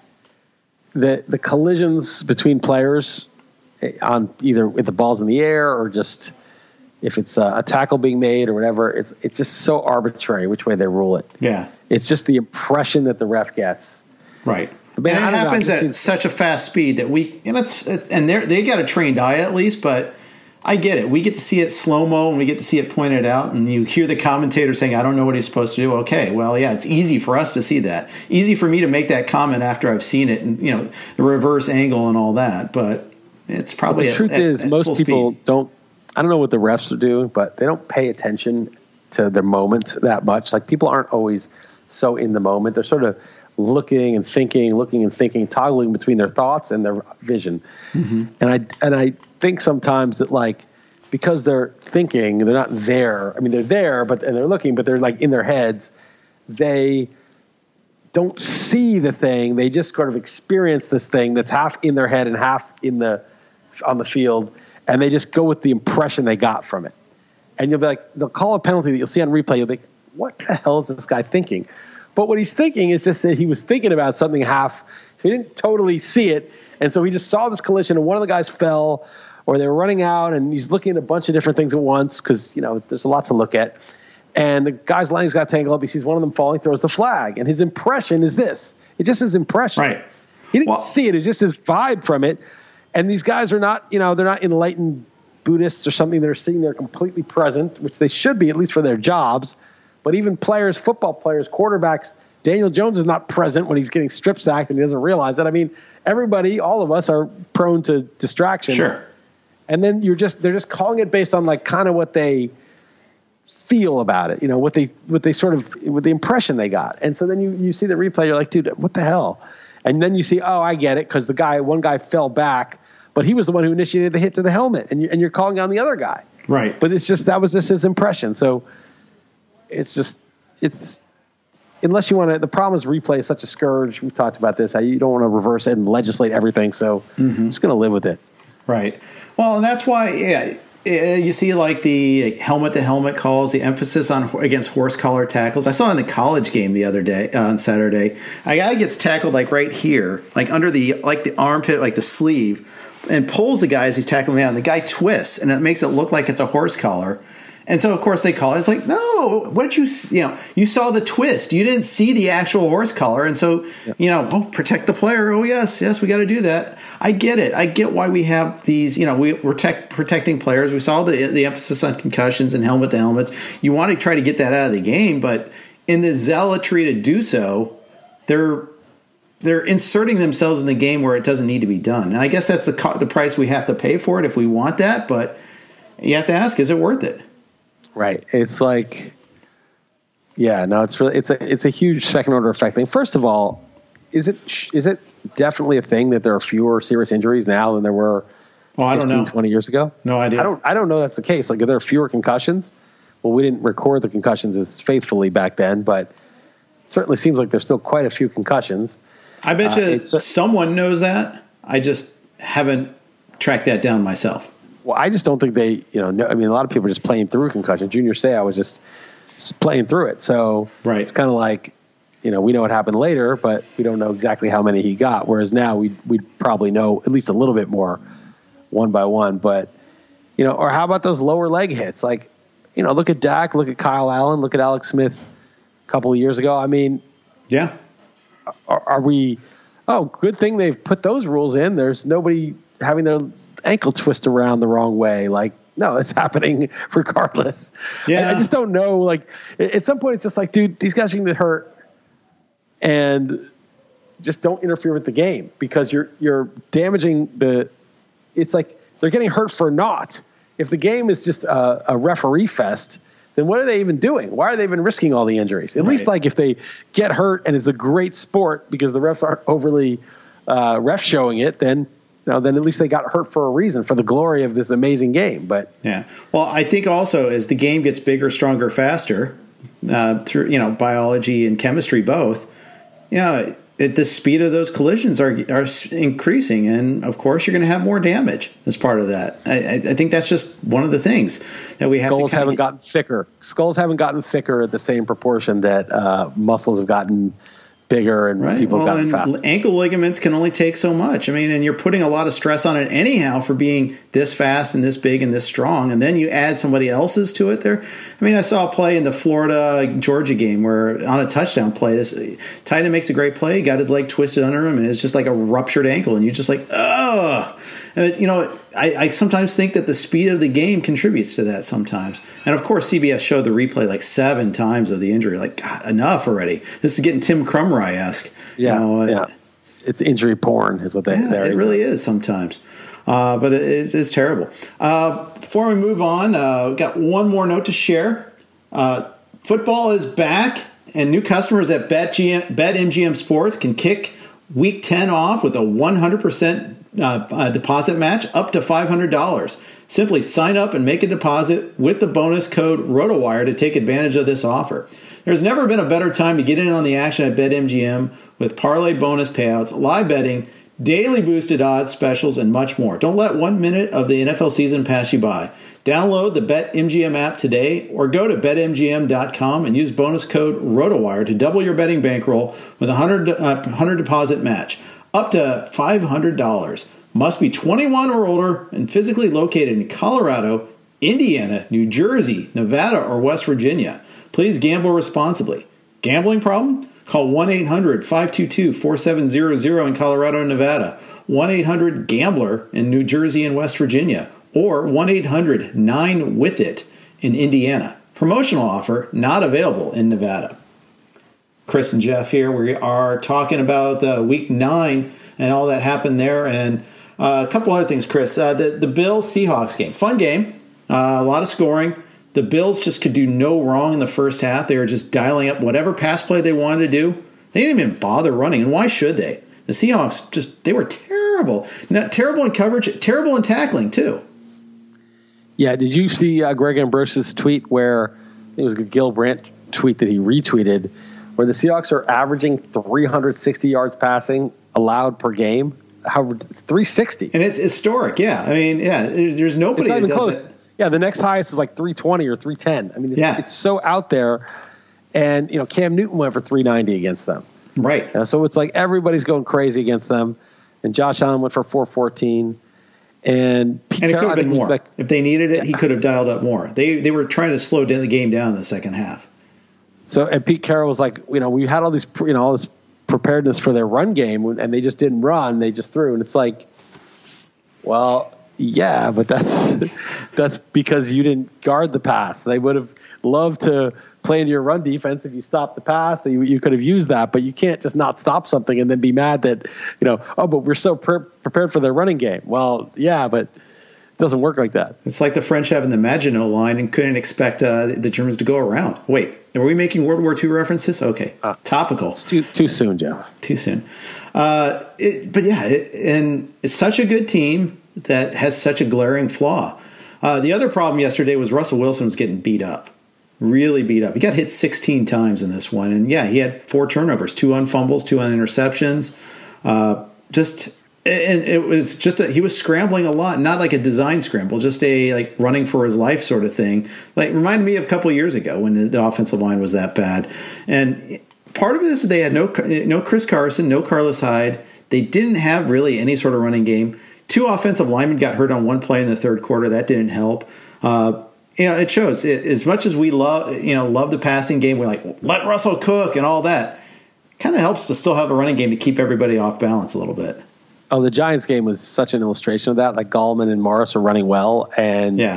the the collisions between players on either with the balls in the air or just if it's a, a tackle being made or whatever, it's it's just so arbitrary which way they rule it. Yeah. It's just the impression that the ref gets. Right. But man, and it happens know, at seems, such a fast speed that we and it's and they they got a trained eye at least, but I get it. We get to see it slow-mo and we get to see it pointed out, and you hear the commentator saying, I don't know what he's supposed to do. Okay, well, yeah, it's easy for us to see that. Easy for me to make that comment after I've seen it and, you know, the reverse angle and all that, but it's probably well, the truth at, is at, at most people speed. don't I don't know what the refs are doing, but they don't pay attention to their moment that much. Like, people aren't always so in the moment. They're sort of looking and thinking, looking and thinking, toggling between their thoughts and their vision. Mm-hmm. And I and I think sometimes that like because they're thinking, they're not there. I mean, they're there, but and they're looking, but they're like in their heads. They don't see the thing. They just sort of experience this thing that's half in their head and half in the on the field, and they just go with the impression they got from it. And you'll be like, they'll call a penalty that you'll see on replay. You'll be like, what the hell is this guy thinking? But what he's thinking is just that he was thinking about something half, so he didn't totally see it. And so he just saw this collision, and one of the guys fell, or they were running out, and he's looking at a bunch of different things at once because, you know, there's a lot to look at. And the guy's legs got tangled up. He sees one of them falling, throws the flag. And his impression is this. It's just his impression. Right. He didn't well, see it. It's just his vibe from it. And these guys are not, you know, they're not enlightened Buddhists or something. They're sitting there completely present, which they should be, at least for their jobs. But even players, football players, quarterbacks, Daniel Jones is not present when he's getting strip sacked and he doesn't realize it. I mean, everybody, all of us are prone to distraction. Sure. And then you're just, they're just calling it based on like kind of what they feel about it, you know, what they, what they sort of, with the impression they got. And so then you, you see the replay, you're like, dude, what the hell? And then you see, oh, I get it. Cause the guy, one guy fell back, but he was the one who initiated the hit to the helmet, and you, and you're calling on the other guy. Right. But it's just, that was just his impression. So it's just, it's, unless you want to, the problem is replay is such a scourge. We've talked about this, how you don't want to reverse it and legislate everything. So mm-hmm. I'm just going to live with it. Right. Well, and that's why, yeah, you see like the helmet to helmet calls, the emphasis on against horse collar tackles. I saw in the college game the other day uh, on Saturday, a guy gets tackled like right here, like under the, like the armpit, like the sleeve, and pulls the guy as he's tackling him down. The guy twists, and it makes it look like it's a horse collar. And so, of course, they call it. It's like, no, what did you, you know, you saw the twist. You didn't see the actual horse collar. And so, yeah. you know, oh, protect the player. Oh, yes, yes, we got to do that. I get it. I get why we have these, you know, we, we're tech, protecting players. We saw the the emphasis on concussions and helmet to helmets. You want to try to get that out of the game. But in the zealotry to do so, they're they're inserting themselves in the game where it doesn't need to be done. And I guess that's the the price we have to pay for it if we want that. But you have to ask, is it worth it? Right. It's like, yeah, no, it's really, it's a, it's a huge second order effect thing. First of all, is it, is it definitely a thing that there are fewer serious injuries now than there were well, I don't know. twenty years ago? No idea. I don't, I don't know that's the case. Like, are there fewer concussions? Well, we didn't record the concussions as faithfully back then, but it certainly seems like there's still quite a few concussions. I bet you uh, someone knows that. I just haven't tracked that down myself. Well, I just don't think they, you know, no, I mean, a lot of people are just playing through concussion. Junior Seau was just playing through it. So right. it's kind of like, you know, we know what happened later, but we don't know exactly how many he got. Whereas now we we'd probably know at least a little bit more one by one. But, you know, or how about those lower leg hits? Like, you know, look at Dak, look at Kyle Allen, look at Alex Smith a couple of years ago. I mean, yeah. Are, are we, oh, good thing they've put those rules in. There's nobody having their ankle twist around the wrong way. Like, no, it's happening regardless. Yeah. I, I just don't know. Like, at some point, it's just like, dude, these guys are going to get hurt, and just don't interfere with the game because you're you're damaging the. It's like they're getting hurt for naught. If the game is just a, a referee fest, then what are they even doing? Why are they even risking all the injuries? At right. least, like, if they get hurt and it's a great sport because the refs aren't overly uh, ref showing it, then. No, then at least they got hurt for a reason, for the glory of this amazing game. But yeah, well, I think also as the game gets bigger, stronger, faster, uh, through you know biology and chemistry both, you know, it, the speed of those collisions are are increasing, and of course you're going to have more damage as part of that. I, I think that's just one of the things that we have. Skulls to haven't get. gotten thicker. Skulls haven't gotten thicker at the same proportion that uh, muscles have gotten. Bigger and right. people well, got and faster. Ankle ligaments can only take so much. I mean, and you're putting a lot of stress on it anyhow for being this fast and this big and this strong. And then you add somebody else's to it there. I mean, I saw a play in the Florida Georgia game where on a touchdown play, this tight end makes a great play, got his leg twisted under him, and it's just like a ruptured ankle. And you're just like, ugh. And, you know, I, I sometimes think that the speed of the game contributes to that sometimes. And, of course, C B S showed the replay like seven times of the injury. Like, God, enough already. This is getting Tim Krumrie-esque. Yeah, you know, yeah. It's injury porn is what they yeah, it really is sometimes. Uh, but it, it's, it's terrible. Uh, before we move on, uh, we've got one more note to share. Uh, football is back And new customers at BetMGM Sports can kick Week ten off with a one hundred percent uh, uh, deposit match up to five hundred dollars. Simply sign up and make a deposit with the bonus code ROTOWIRE to take advantage of this offer. There's never been a better time to get in on the action at BetMGM with parlay bonus payouts, live betting, daily boosted odds specials, and much more. Don't let one minute of the N F L season pass you by. Download the BetMGM app today or go to bet M G M dot com and use bonus code ROTOWIRE to double your betting bankroll with a one hundred, uh, one hundred deposit match, up to five hundred dollars. Must be twenty-one or older and physically located in Colorado, Indiana, New Jersey, Nevada, or West Virginia. Please gamble responsibly. Gambling problem? Call one eight hundred five two two four seven zero zero in Colorado and Nevada, one eight hundred gambler in New Jersey and West Virginia, or one eight hundred nine with it in Indiana. Promotional offer not available in Nevada. Chris and Jeff here. We are talking about uh, week nine and all that happened there. And uh, a couple other things, Chris. Uh, the, the Bills-Seahawks game. Fun game. Uh, a lot of scoring. The Bills just could do no wrong in the first half. They were just dialing up whatever pass play they wanted to do. They didn't even bother running. And why should they? The Seahawks just, they were terrible. Not terrible in coverage, terrible in tackling too. Yeah, did you see uh, Greg Ambrose's tweet where it was a Gil Brandt tweet that he retweeted, where the Seahawks are averaging three hundred sixty yards passing allowed per game? How three sixty? And it's historic. Yeah, I mean, yeah, there's nobody it's not that even does close. that. Yeah, the next highest is like three twenty or three ten. I mean, it's, yeah. it's so out there. And you know, Cam Newton went for three ninety against them. Right. Uh, so it's like everybody's going crazy against them. And Josh Allen went for four fourteen. And Pete and it Carroll, could have been more. Like, if they needed it, yeah. he could have dialed up more. They they were trying to slow down the game down in the second half. So and Pete Carroll was like, you know, we had all these, you know, all this preparedness for their run game, and they just didn't run. They just threw, and it's like, well, yeah, but that's that's because you didn't guard the pass. They would have loved to play into your run defense if you stopped the pass. That you, you could have used that, but you can't just not stop something and then be mad that, you know, oh, but we're so pre- prepared for their running game. Well, yeah, but it doesn't work like that. It's like the French having the Maginot Line and couldn't expect uh, the Germans to go around. Wait, are we making World War Two references? Okay, uh, topical. It's too too soon, Joe. Too soon. Uh, it, but yeah, it, and it's such a good team that has such a glaring flaw. Uh, the other problem yesterday was Russell Wilson was getting beat up. Really beat up. He got hit sixteen times in this one. And, yeah, he had four turnovers, two on fumbles, two on interceptions. Uh, just and it was just a, he was scrambling a lot, not like a design scramble, just a like running for his life sort of thing. Like reminded me of a couple of years ago when the, the offensive line was that bad. And part of it is they had no no Chris Carson, no Carlos Hyde. They didn't have really any sort of running game. Two offensive linemen got hurt on one play in the third quarter. That didn't help. Uh, You know, it shows. It, as much as we love, you know, love the passing game, we're like, let Russell cook and all that. Kind of helps to still have a running game to keep everybody off balance a little bit. Oh, the Giants game was such an illustration of that. Like Gallman and Morris are running well, and yeah,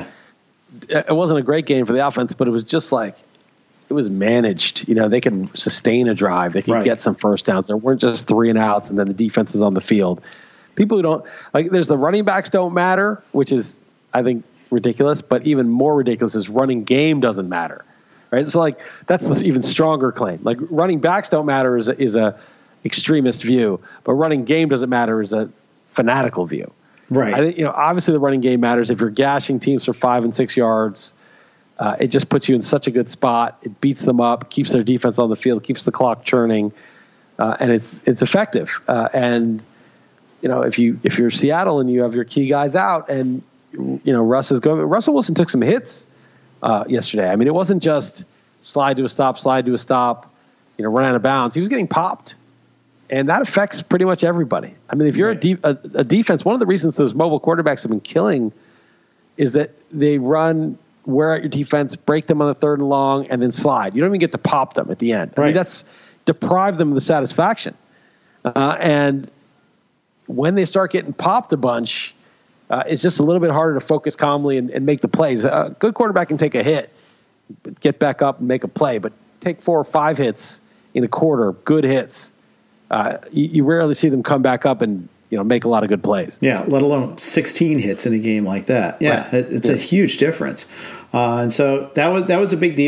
it wasn't a great game for the offense, but it was just like it was managed. You know, they could sustain a drive, they could right. get some first downs. There weren't just three and outs, and then the defense is on the field. People who don't like, there's the running backs don't matter, which is, I think, ridiculous, but even more ridiculous is running game doesn't matter, right? So like that's the even stronger claim. Like running backs don't matter is a, is a extremist view, but running game doesn't matter is a fanatical view, right? I think, you know, obviously the running game matters. If you're gashing teams for five and six yards, uh, it just puts you in such a good spot. It beats them up, keeps their defense on the field, keeps the clock churning, uh, and it's it's effective. Uh, and you know, if you if you're Seattle and you have your key guys out and you know, Russ is going. Russell Wilson took some hits uh, yesterday. I mean, it wasn't just slide to a stop, slide to a stop, you know, run out of bounds. He was getting popped, and that affects pretty much everybody. I mean, if you're right. a, de- a, a defense, one of the reasons those mobile quarterbacks have been killing is that they run, wear out your defense, break them on the third and long, and then slide. You don't even get to pop them at the end. Right. I mean, that's deprive them of the satisfaction. Uh, and when they start getting popped a bunch. Uh, it's just a little bit harder to focus calmly and, and make the plays. A good quarterback can take a hit, get back up and make a play, but take four or five hits in a quarter, good hits. Uh, you, you rarely see them come back up and, you know, make a lot of good plays. Yeah, let alone sixteen hits in a game like that. Yeah, right. it, it's yeah. a huge difference. Uh, and so that was that was a big deal.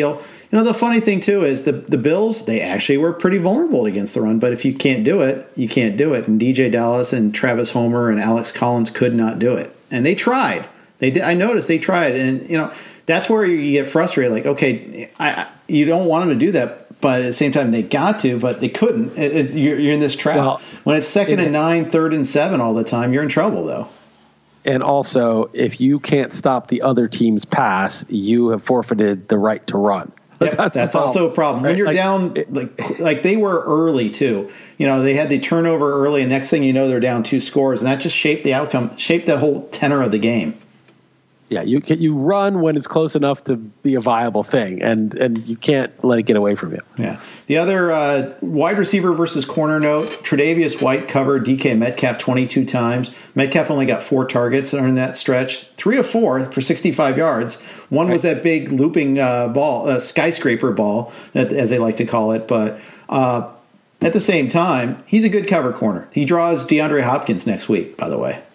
You know, the funny thing, too, is the, the Bills, they actually were pretty vulnerable against the run. But if you can't do it, you can't do it. And D J Dallas and Travis Homer and Alex Collins could not do it. And they tried. They did. I noticed they tried. And, you know, that's where you get frustrated. Like, okay, I, I, you don't want them to do that. But at the same time, they got to, but they couldn't. It, it, you're, you're in this trap. Well, when it's second it, and nine, third and seven all the time, you're in trouble, though. And also, if you can't stop the other team's pass, you have forfeited the right to run. Yep, that's that's also a problem. Right? When you're like, down, like like they were early too. You know, they had the turnover early, and next thing you know, they're down two scores, and that just shaped the outcome, shaped the whole tenor of the game. Yeah, you can, you run when it's close enough to be a viable thing, and, and you can't let it get away from you. Yeah. The other uh, wide receiver versus corner note, Tre'Davious White covered D K Metcalf twenty-two times. Metcalf only got four targets in that stretch, three of four for sixty-five yards. One right. was that big looping uh, ball, uh, skyscraper ball, as they like to call it. But uh, at the same time, he's a good cover corner. He draws DeAndre Hopkins next week, by the way.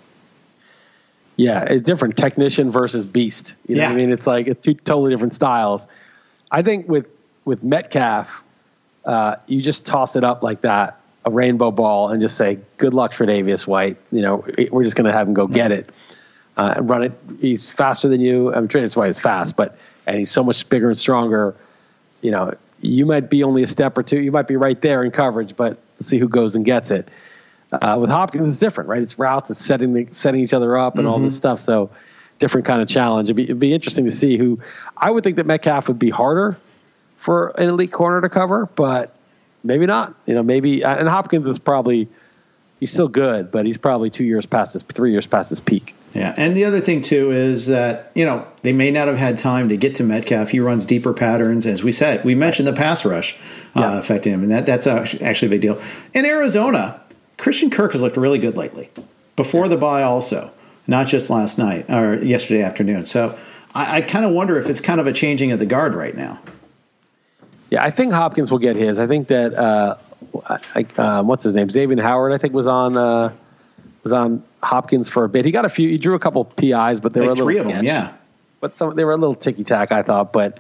Yeah, a different technician versus beast. You know yeah. what I mean? It's like it's two totally different styles. I think with with Metcalf, uh, you just toss it up like that, a rainbow ball, and just say, "Good luck, Tre'Davious White." You know, we're just going to have him go yeah. get it uh, and run it. He's faster than you. I mean, Tre'Davious White is fast, but and he's so much bigger and stronger. You know, you might be only a step or two. You might be right there in coverage, but let's see who goes and gets it. Uh, with Hopkins, it's different, right? It's routes, it's setting the, setting each other up, and mm-hmm. all this stuff. So, different kind of challenge. It'd be, it'd be interesting to see who. I would think that Metcalf would be harder for an elite corner to cover, but maybe not. You know, maybe. And Hopkins is probably he's still good, but he's probably two years past his three years past his peak. Yeah, and the other thing too is that you know they may not have had time to get to Metcalf. He runs deeper patterns, as we said. We mentioned the pass rush uh, yeah. affecting him, and that that's actually a big deal. In Arizona, Christian Kirk has looked really good lately. Before the bye also, not just last night or yesterday afternoon. So I, I kind of wonder if it's kind of a changing of the guard right now. Yeah, I think Hopkins will get his. I think that uh, I, uh, what's his name, Xavier Howard, I think was on uh, was on Hopkins for a bit. He got a few. He drew a couple P Is, but they like were a little three of sketchy. them. Yeah, but some they were a little ticky tack, I thought. But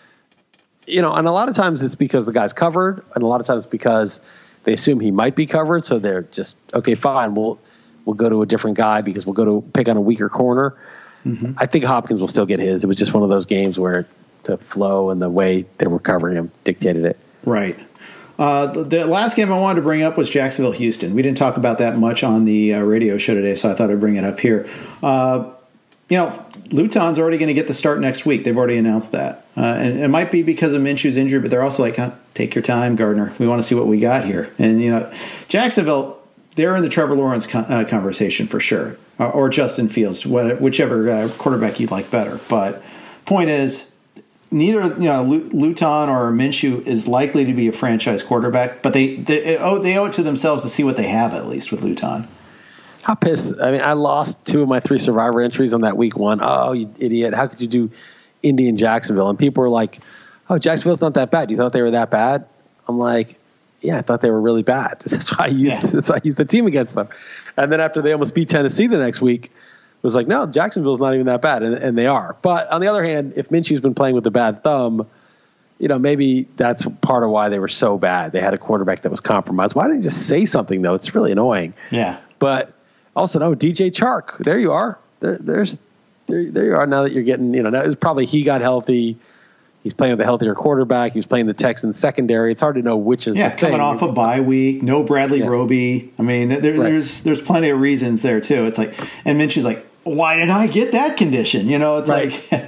you know, and a lot of times it's because the guy's covered, and a lot of times because they assume he might be covered, so they're just okay. Fine, we'll we'll go to a different guy because we'll go to pick on a weaker corner. Mm-hmm. I think Hopkins will still get his. It was just one of those games where the flow and the way they were covering him dictated it. Right. Uh, the, the last game I wanted to bring up was Jacksonville-Houston. We didn't talk about that much on the uh, radio show today, so I thought I'd bring it up here. Uh, you know, Luton's already going to get the start next week. They've already announced that. Uh, and it might be because of Minshew's injury, but they're also like, take your time, Gardner. We want to see what we got here. And, you know, Jacksonville, they're in the Trevor Lawrence con- uh, conversation for sure, uh, or Justin Fields, whatever, whichever uh, quarterback you'd like better. But point is, neither you know Luton or Minshew is likely to be a franchise quarterback, but they they owe, they owe it to themselves to see what they have at least with Luton. How pissed! I mean, I lost two of my three Survivor entries on that week one. Oh, you idiot! How could you do Indy and Jacksonville? And people were like, "Oh, Jacksonville's not that bad. You thought they were that bad?" I'm like, "Yeah, I thought they were really bad. That's why I used yeah. that's why I used the team against them." And then after they almost beat Tennessee the next week, it was like, "No, Jacksonville's not even that bad," and, and they are. But on the other hand, if Minshew's been playing with a bad thumb, you know, maybe that's part of why they were so bad. They had a quarterback that was compromised. Why didn't you just say something though? It's really annoying. Yeah, but. Also, no, D J Chark. There you are. There, there's, there, there you are. Now that you're getting, you know, now it's probably he got healthy. He's playing with a healthier quarterback. He was playing the Texans secondary. It's hard to know which is yeah, the thing. coming off a bye week. No Bradley yeah. Roby. I mean, there, right. there's there's plenty of reasons there too. It's like, and Minshew's like, why did I get that condition? You know, it's right. like.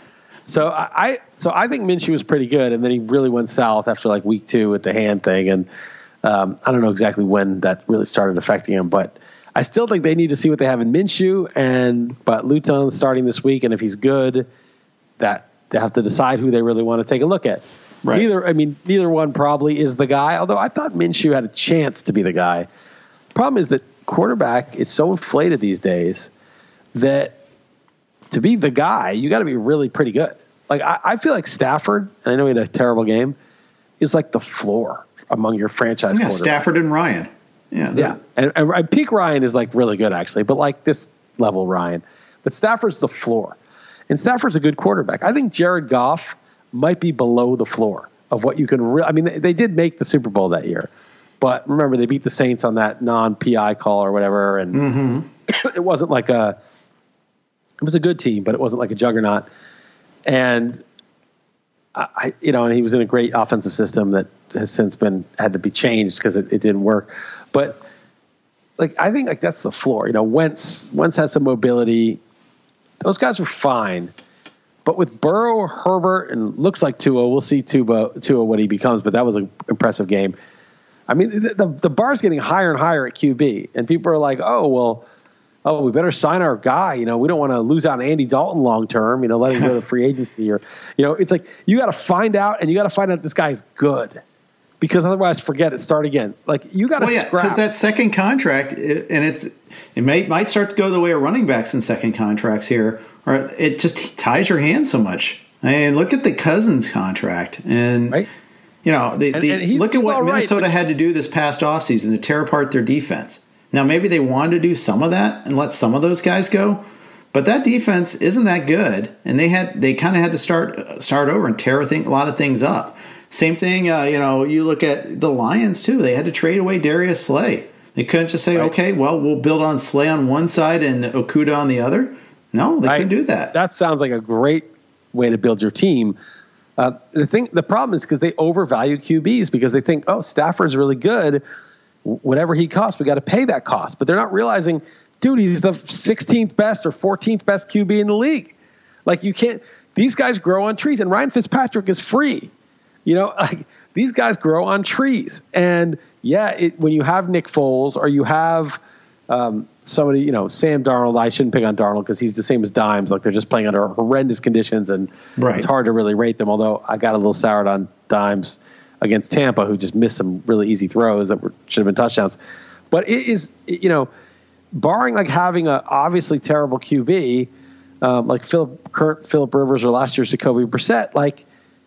so I, so I think Minshew was pretty good, and then he really went south after like week two with the hand thing, and um, I don't know exactly when that really started affecting him, but. I still think they need to see what they have in Minshew, and but Luton's starting this week, and if he's good, that they have to decide who they really want to take a look at. Right. Neither, I mean, neither one probably is the guy. Although I thought Minshew had a chance to be the guy. The problem is that quarterback is so inflated these days that to be the guy, you got to be really pretty good. Like I, I feel like Stafford, and I know he had a terrible game, is like the floor among your franchise. Yeah, Stafford and Ryan. Yeah, yeah, and, and, and peak Ryan is like really good actually, but like this level Ryan. But Stafford's the floor, and Stafford's a good quarterback. I think Jared Goff might be below the floor of what you can re- I mean, they, they did make the Super Bowl that year, but remember they beat the Saints on that non-P I call or whatever, and mm-hmm. it wasn't like a it was a good team, but it wasn't like a juggernaut. And I, you know, and he was in a great offensive system that has since been had to be changed because it, it didn't work. But like, I think like that's the floor. You know, Wentz Wentz has some mobility. Those guys are fine. But with Burrow, Herbert, and looks like Tua, we'll see Tua, Tua what he becomes. But that was an impressive game. I mean, the, the the bar's getting higher and higher at Q B, and people are like, oh well. Oh, we better sign our guy. You know, we don't want to lose out on Andy Dalton long term. You know, let him go to free agency, or you know, it's like you got to find out, and you got to find out this guy's good, because otherwise, forget it. Start again. Like you got to. Well, yeah, because that second contract, it, and it's it may might start to go the way of running backs in second contracts here, or it just ties your hands so much. I mean, look at the Cousins contract, and right? you know, the, and, the, and look at what Minnesota right, had to do this past offseason to tear apart their defense. Now, maybe they wanted to do some of that and let some of those guys go, but that defense isn't that good, and they had they kind of had to start start over and tear a, thing, a lot of things up. Same thing, uh, you know, you look at the Lions, too. They had to trade away Darius Slay. They couldn't just say, right. okay, well, we'll build on Slay on one side and Okudah on the other. No, they right. couldn't do that. That sounds like a great way to build your team. Uh, the thing, the problem is because they overvalue Q Bs because they think, oh, Stafford's really good. Whatever he costs, we got to pay that cost. But they're not realizing, dude, he's the sixteenth best or fourteenth best Q B in the league. Like you can't. These guys grow on trees, and Ryan Fitzpatrick is free. You know, like these guys grow on trees. And yeah, it, when you have Nick Foles or you have um, somebody, you know, Sam Darnold. I shouldn't pick on Darnold because he's the same as Dimes. Like they're just playing under horrendous conditions, and right. it's hard to really rate them. Although I got a little soured on Dimes against Tampa, who just missed some really easy throws that were, should have been touchdowns. But it is, you know, barring like having a obviously terrible Q B, um, like Philip Kurt, Philip Rivers or last year's Jacoby Brissett, like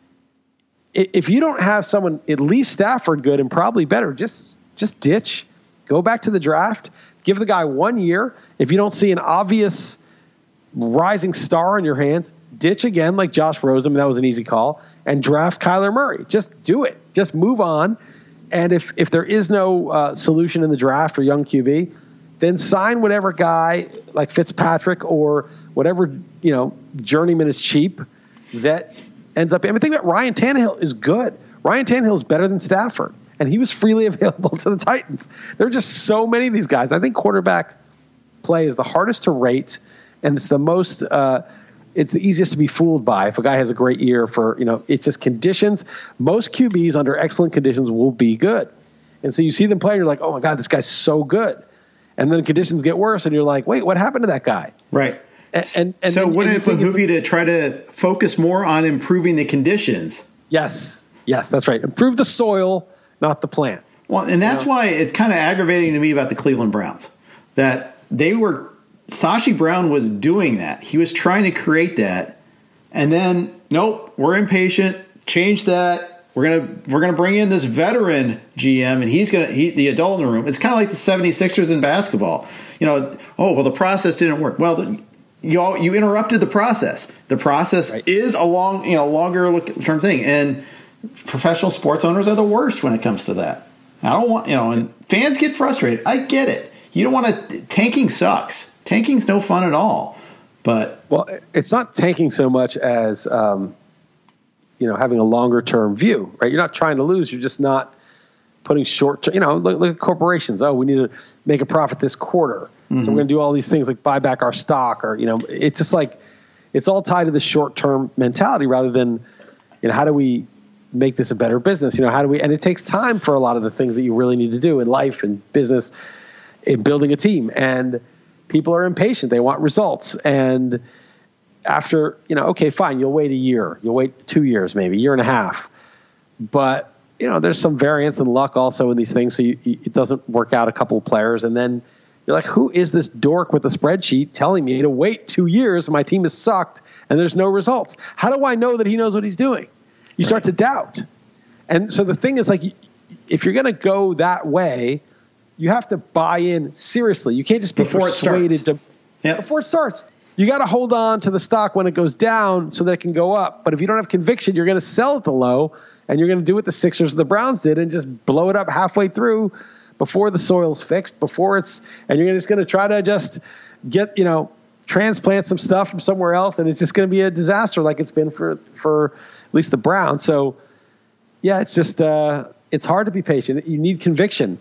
if you don't have someone at least Stafford good and probably better, just just ditch, go back to the draft, give the guy one year. If you don't see an obvious rising star in your hands, ditch again like Josh Rosen. That was an easy call. And draft Kyler Murray. Just do it. Just move on. And if, if there is no uh, solution in the draft or young Q B, then sign whatever guy like Fitzpatrick or whatever, you know, journeyman is cheap that ends up. I mean, think about Ryan Tannehill is good. Ryan Tannehill is better than Stafford, and he was freely available to the Titans. There are just so many of these guys. I think quarterback play is the hardest to rate, and it's the most. Uh, It's the easiest to be fooled by if a guy has a great year for, you know, it's just conditions. Most Q Bs under excellent conditions will be good. And so you see them play and you're like, oh my God, this guy's so good. And then conditions get worse and you're like, wait, what happened to that guy? Right. And, and, and so then, wouldn't and it behoove you to try to focus more on improving the conditions? Yes. Yes, that's right. Improve the soil, not the plant. Well, and that's you know? why it's kind of aggravating to me about the Cleveland Browns that they were Sashi Brown was doing that. He was trying to create that. And then, nope, we're impatient. Change that. We're gonna we're gonna bring in this veteran G M, and he's gonna he the adult in the room. It's kind of like the seventy-sixers in basketball. You know, oh well, the process didn't work. Well, the, you all, you interrupted the process. The process right. is a long, you know, longer term thing, and professional sports owners are the worst when it comes to that. I don't want, you know, and fans get frustrated. I get it. You don't want to. Tanking sucks. Tanking's no fun at all. But well, it's not tanking so much as um, you know, having a longer term view, right? You're not trying to lose. You're just not putting short term. You know, look, look at corporations. Oh, we need to make a profit this quarter, mm-hmm. so we're going to do all these things like buy back our stock, or you know, it's just like it's all tied to the short term mentality rather than you know, how do we make this a better business? You know, how do we? And it takes time for a lot of the things that you really need to do in life and business, in building a team. And people are impatient. They want results. And after, you know, okay, fine, you'll wait a year. You'll wait two years, maybe a year and a half. But, you know, there's some variance and luck also in these things. So you, you, it doesn't work out a couple of players. And then you're like, who is this dork with a spreadsheet telling me to wait two years? My team has sucked and there's no results. How do I know that he knows what he's doing? You start to doubt. And so the thing is, like, if you're going to go that way, you have to buy in seriously. You can't just be before persuaded it starts. to yep. before it starts. you got to hold on to the stock when it goes down so that it can go up. But if you don't have conviction, you're going to sell at the low, and you're going to do what the Sixers and the Browns did and just blow it up halfway through before the soil's fixed, before it's, and you're just going to try to just get, you know, transplant some stuff from somewhere else, and it's just going to be a disaster like it's been for, for at least the Browns. So, yeah, it's just, uh, it's hard to be patient. You need conviction.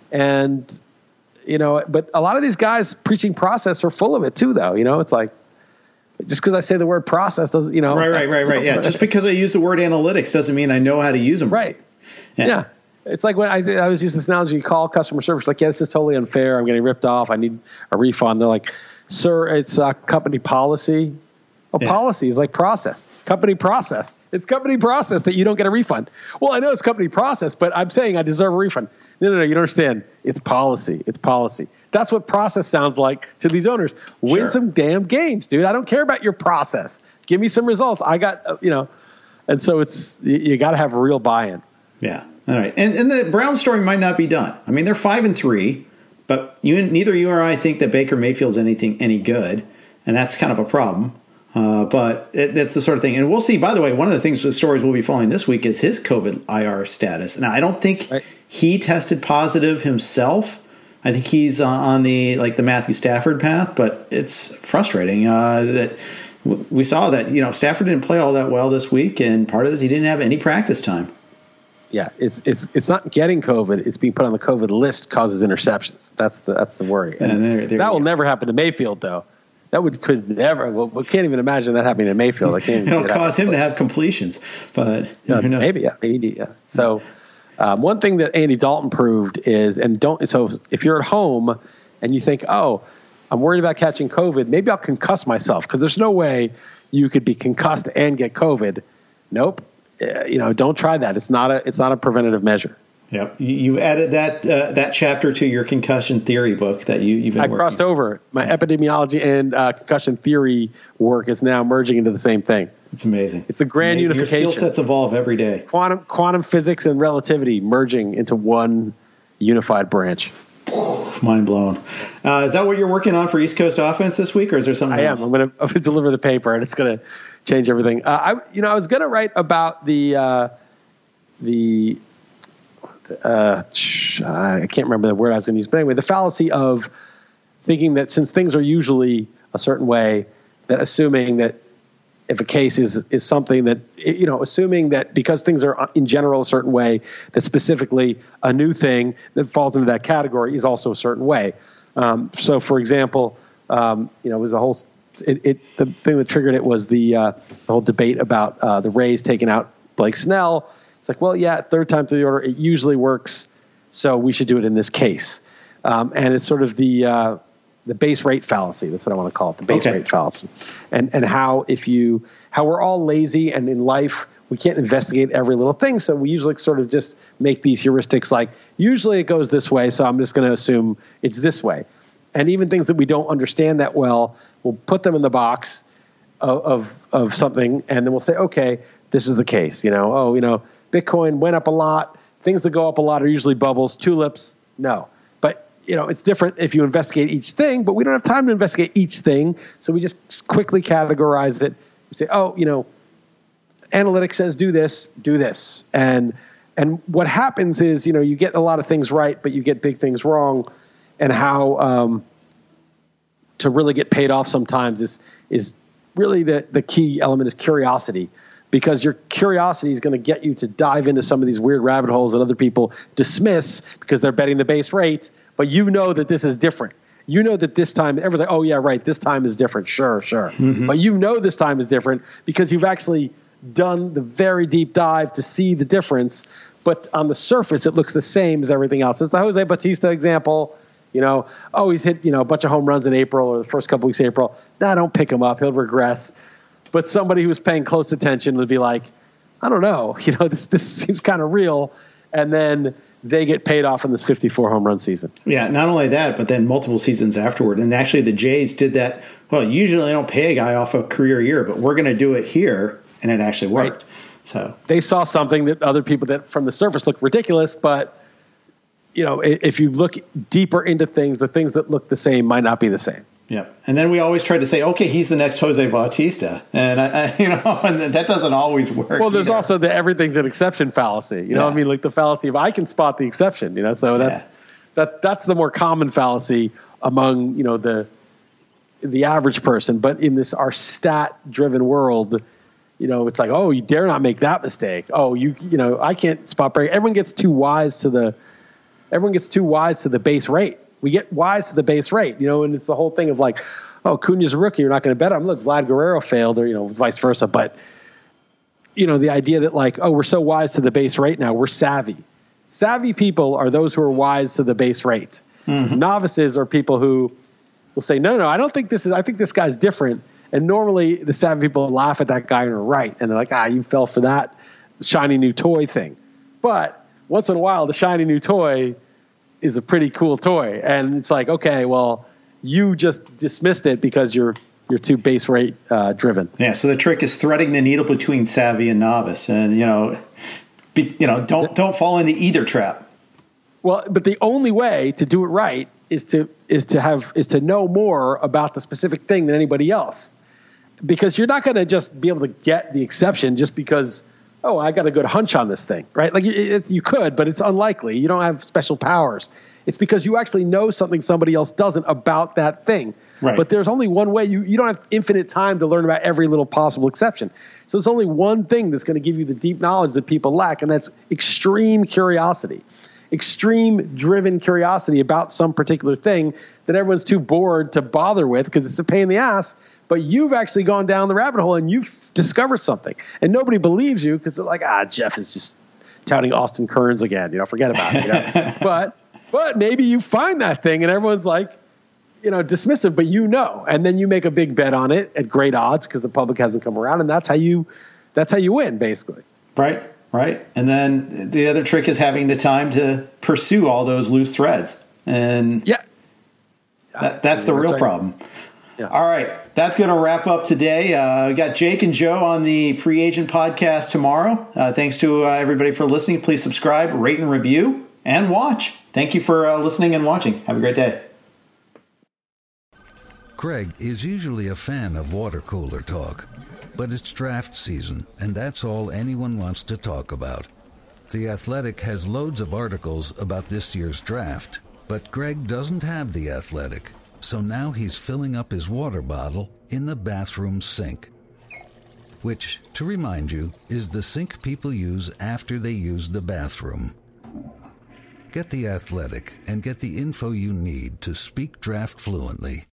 And, you know, but a lot of these guys preaching process are full of it too, though. You know, it's like, just because I say the word process doesn't, you know. Right, right, right, right. Yeah, just because I use the word analytics doesn't mean I know how to use them. Right. Yeah. yeah. It's like when I did, I was using this analogy, you call customer service, like, yeah, this is totally unfair. I'm getting ripped off. I need a refund. They're like, sir, it's a company policy. Well, yeah. Policy is like process. Company process. It's company process that you don't get a refund. Well, I know it's company process, but I'm saying I deserve a refund. No, no, no, you don't understand. It's policy. It's policy. That's what process sounds like to these owners. Win sure. some damn games, dude. I don't care about your process. Give me some results. I got, uh, you know, and so it's, you, you got to have a real buy-in. Yeah. All right. And and the Brown story might not be done. I mean, they're five and three, but you, neither you or I think that Baker Mayfield's anything any good, and that's kind of a problem. Uh, but it, that's the sort of thing. And we'll see, by the way, one of the things, the stories we'll be following this week is his COVID I R status. Now, I don't think right. he tested positive himself. I think he's uh, on the, like the Matthew Stafford path, but it's frustrating uh, that w- we saw that, you know, Stafford didn't play all that well this week. And part of this, he didn't have any practice time. Yeah, it's it's it's not getting COVID. It's being put on the COVID list causes interceptions. That's the that's the worry. And there, there that will go. never happen to Mayfield, though. That would could never. Well, we can't even imagine that happening to Mayfield. I can't. It'll cause him to have completions, but uh, maybe yeah, maybe yeah. So um, one thing that Andy Dalton proved is, and don't. So if you're at home and you think, oh, I'm worried about catching COVID, maybe I'll concuss myself, because there's no way you could be concussed and get COVID. Nope. Uh, you know, don't try that. It's not a. It's not a preventative measure. Yep. You, you added that uh, that chapter to your concussion theory book that you, you've been I working. crossed over. My epidemiology and uh, concussion theory work is now merging into the same thing. It's amazing. It's the grand it's unification. Your skill sets evolve every day. Quantum quantum physics and relativity merging into one unified branch. Mind blown. Uh, is that what you're working on for East Coast offense this week, or is there something I else? am. I'm going to deliver the paper, and it's going to change everything. Uh, I, you know, I was going to write about the uh, the. Uh, I can't remember the word I was going to use, but anyway, the fallacy of thinking that since things are usually a certain way, that assuming that if a case is is something that, you know, assuming that because things are in general a certain way, that specifically a new thing that falls into that category is also a certain way. Um, so, for example, um, you know, it was a whole it, it the thing that triggered it was the uh, the whole debate about uh, the Rays taking out Blake Snell. It's like, well, yeah, third time through the order, it usually works, so we should do it in this case. Um, and it's sort of the uh, the base rate fallacy. That's what I want to call it, the base okay. rate fallacy. And and how if you how we're all lazy, and in life we can't investigate every little thing, so we usually sort of just make these heuristics like, usually it goes this way, so I'm just going to assume it's this way. And even things that we don't understand that well, we'll put them in the box of of, of something, and then we'll say, okay, this is the case. You know, oh, you know, Bitcoin went up a lot. Things that go up a lot are usually bubbles. Tulips, no. But, you know, it's different if you investigate each thing, but we don't have time to investigate each thing. So we just quickly categorize it. We say, oh, you know, analytics says do this, do this. And and what happens is, you know, you get a lot of things right, but you get big things wrong. And how um, to really get paid off sometimes is is really the, the key element is curiosity. Because your curiosity is going to get you to dive into some of these weird rabbit holes that other people dismiss because they're betting the base rate. But you know that this is different. You know that this time, everyone's like, oh, yeah, right, this time is different. Sure, sure. Mm-hmm. But you know this time is different because you've actually done the very deep dive to see the difference. But on the surface, it looks the same as everything else. It's the Jose Bautista example. You know, oh, he's hit, you know, a bunch of home runs in April or the first couple weeks of April. Nah, don't pick him up. He'll regress. But somebody who was paying close attention would be like, I don't know, you know, this this seems kind of real. And then they get paid off in this fifty-four home run season. Yeah, not only that, but then multiple seasons afterward. And actually the Jays did that. Well, usually they don't pay a guy off a career year, but we're going to do it here. And it actually worked. Right. So they saw something that other people that from the surface look ridiculous. But, you know, if you look deeper into things, the things that look the same might not be the same. Yep. And then we always try to say, okay, he's the next Jose Bautista. And, I, I, you know, and that doesn't always work. Well, there's either. also the everything's an exception fallacy. You know yeah. what I mean? Like the fallacy of I can spot the exception, you know? So that's, yeah. that, that's the more common fallacy among, you know, the, the average person. But in this, our stat driven world, you know, it's like, oh, you dare not make that mistake. Oh, you, you know, I can't spot break. Everyone gets too wise to the, everyone gets too wise to the base rate. We get wise to the base rate, you know, and it's the whole thing of like, oh, Cuna's a rookie, you're not going to bet him. Look, Vlad Guerrero failed, or, you know, vice versa. But, you know, the idea that like, oh, we're so wise to the base rate now, we're savvy. Savvy people are those who are wise to the base rate. Mm-hmm. Novices are people who will say, no, no, I don't think this is, I think this guy's different. And normally the savvy people laugh at that guy and are right. And they're like, ah, you fell for that shiny new toy thing. But once in a while, the shiny new toy is a pretty cool toy. And it's like, okay, well, you just dismissed it because you're you're too base rate uh, driven. Yeah, so the trick is threading the needle between savvy and novice. And, you know, be, you know, don't don't fall into either trap. Well, but the only way to do it right is to is to have is to know more about the specific thing than anybody else. Because you're not going to just be able to get the exception just because, oh, I got a good hunch on this thing, right? Like it, it, you could, but it's unlikely. You don't have special powers. It's because you actually know something somebody else doesn't about that thing. Right. But there's only one way. You, you don't have infinite time to learn about every little possible exception. So there's only one thing that's going to give you the deep knowledge that people lack, and that's extreme curiosity, extreme driven curiosity about some particular thing that everyone's too bored to bother with because it's a pain in the ass. But you've actually gone down the rabbit hole and you've discovered something. And nobody believes you because they're like, ah, Jeff is just touting Austin Kearns again. You know, forget about it. You know? but but maybe you find that thing and everyone's like, you know, dismissive, but you know. And then you make a big bet on it at great odds because the public hasn't come around. And that's how you that's how you win, basically. Right, right. And then the other trick is having the time to pursue all those loose threads. And yeah, that, that's the real right. problem. Yeah. All right. That's going to wrap up today. Uh, we got Jake and Joe on the Free Agent Podcast tomorrow. Uh, thanks to uh, everybody for listening. Please subscribe, rate, and review, and watch. Thank you for uh, listening and watching. Have a great day. Craig is usually a fan of water cooler talk, but it's draft season, and that's all anyone wants to talk about. The Athletic has loads of articles about this year's draft, but Greg doesn't have The Athletic. So now he's filling up his water bottle in the bathroom sink. Which, to remind you, is the sink people use after they use the bathroom. Get The Athletic and get the info you need to speak draft fluently.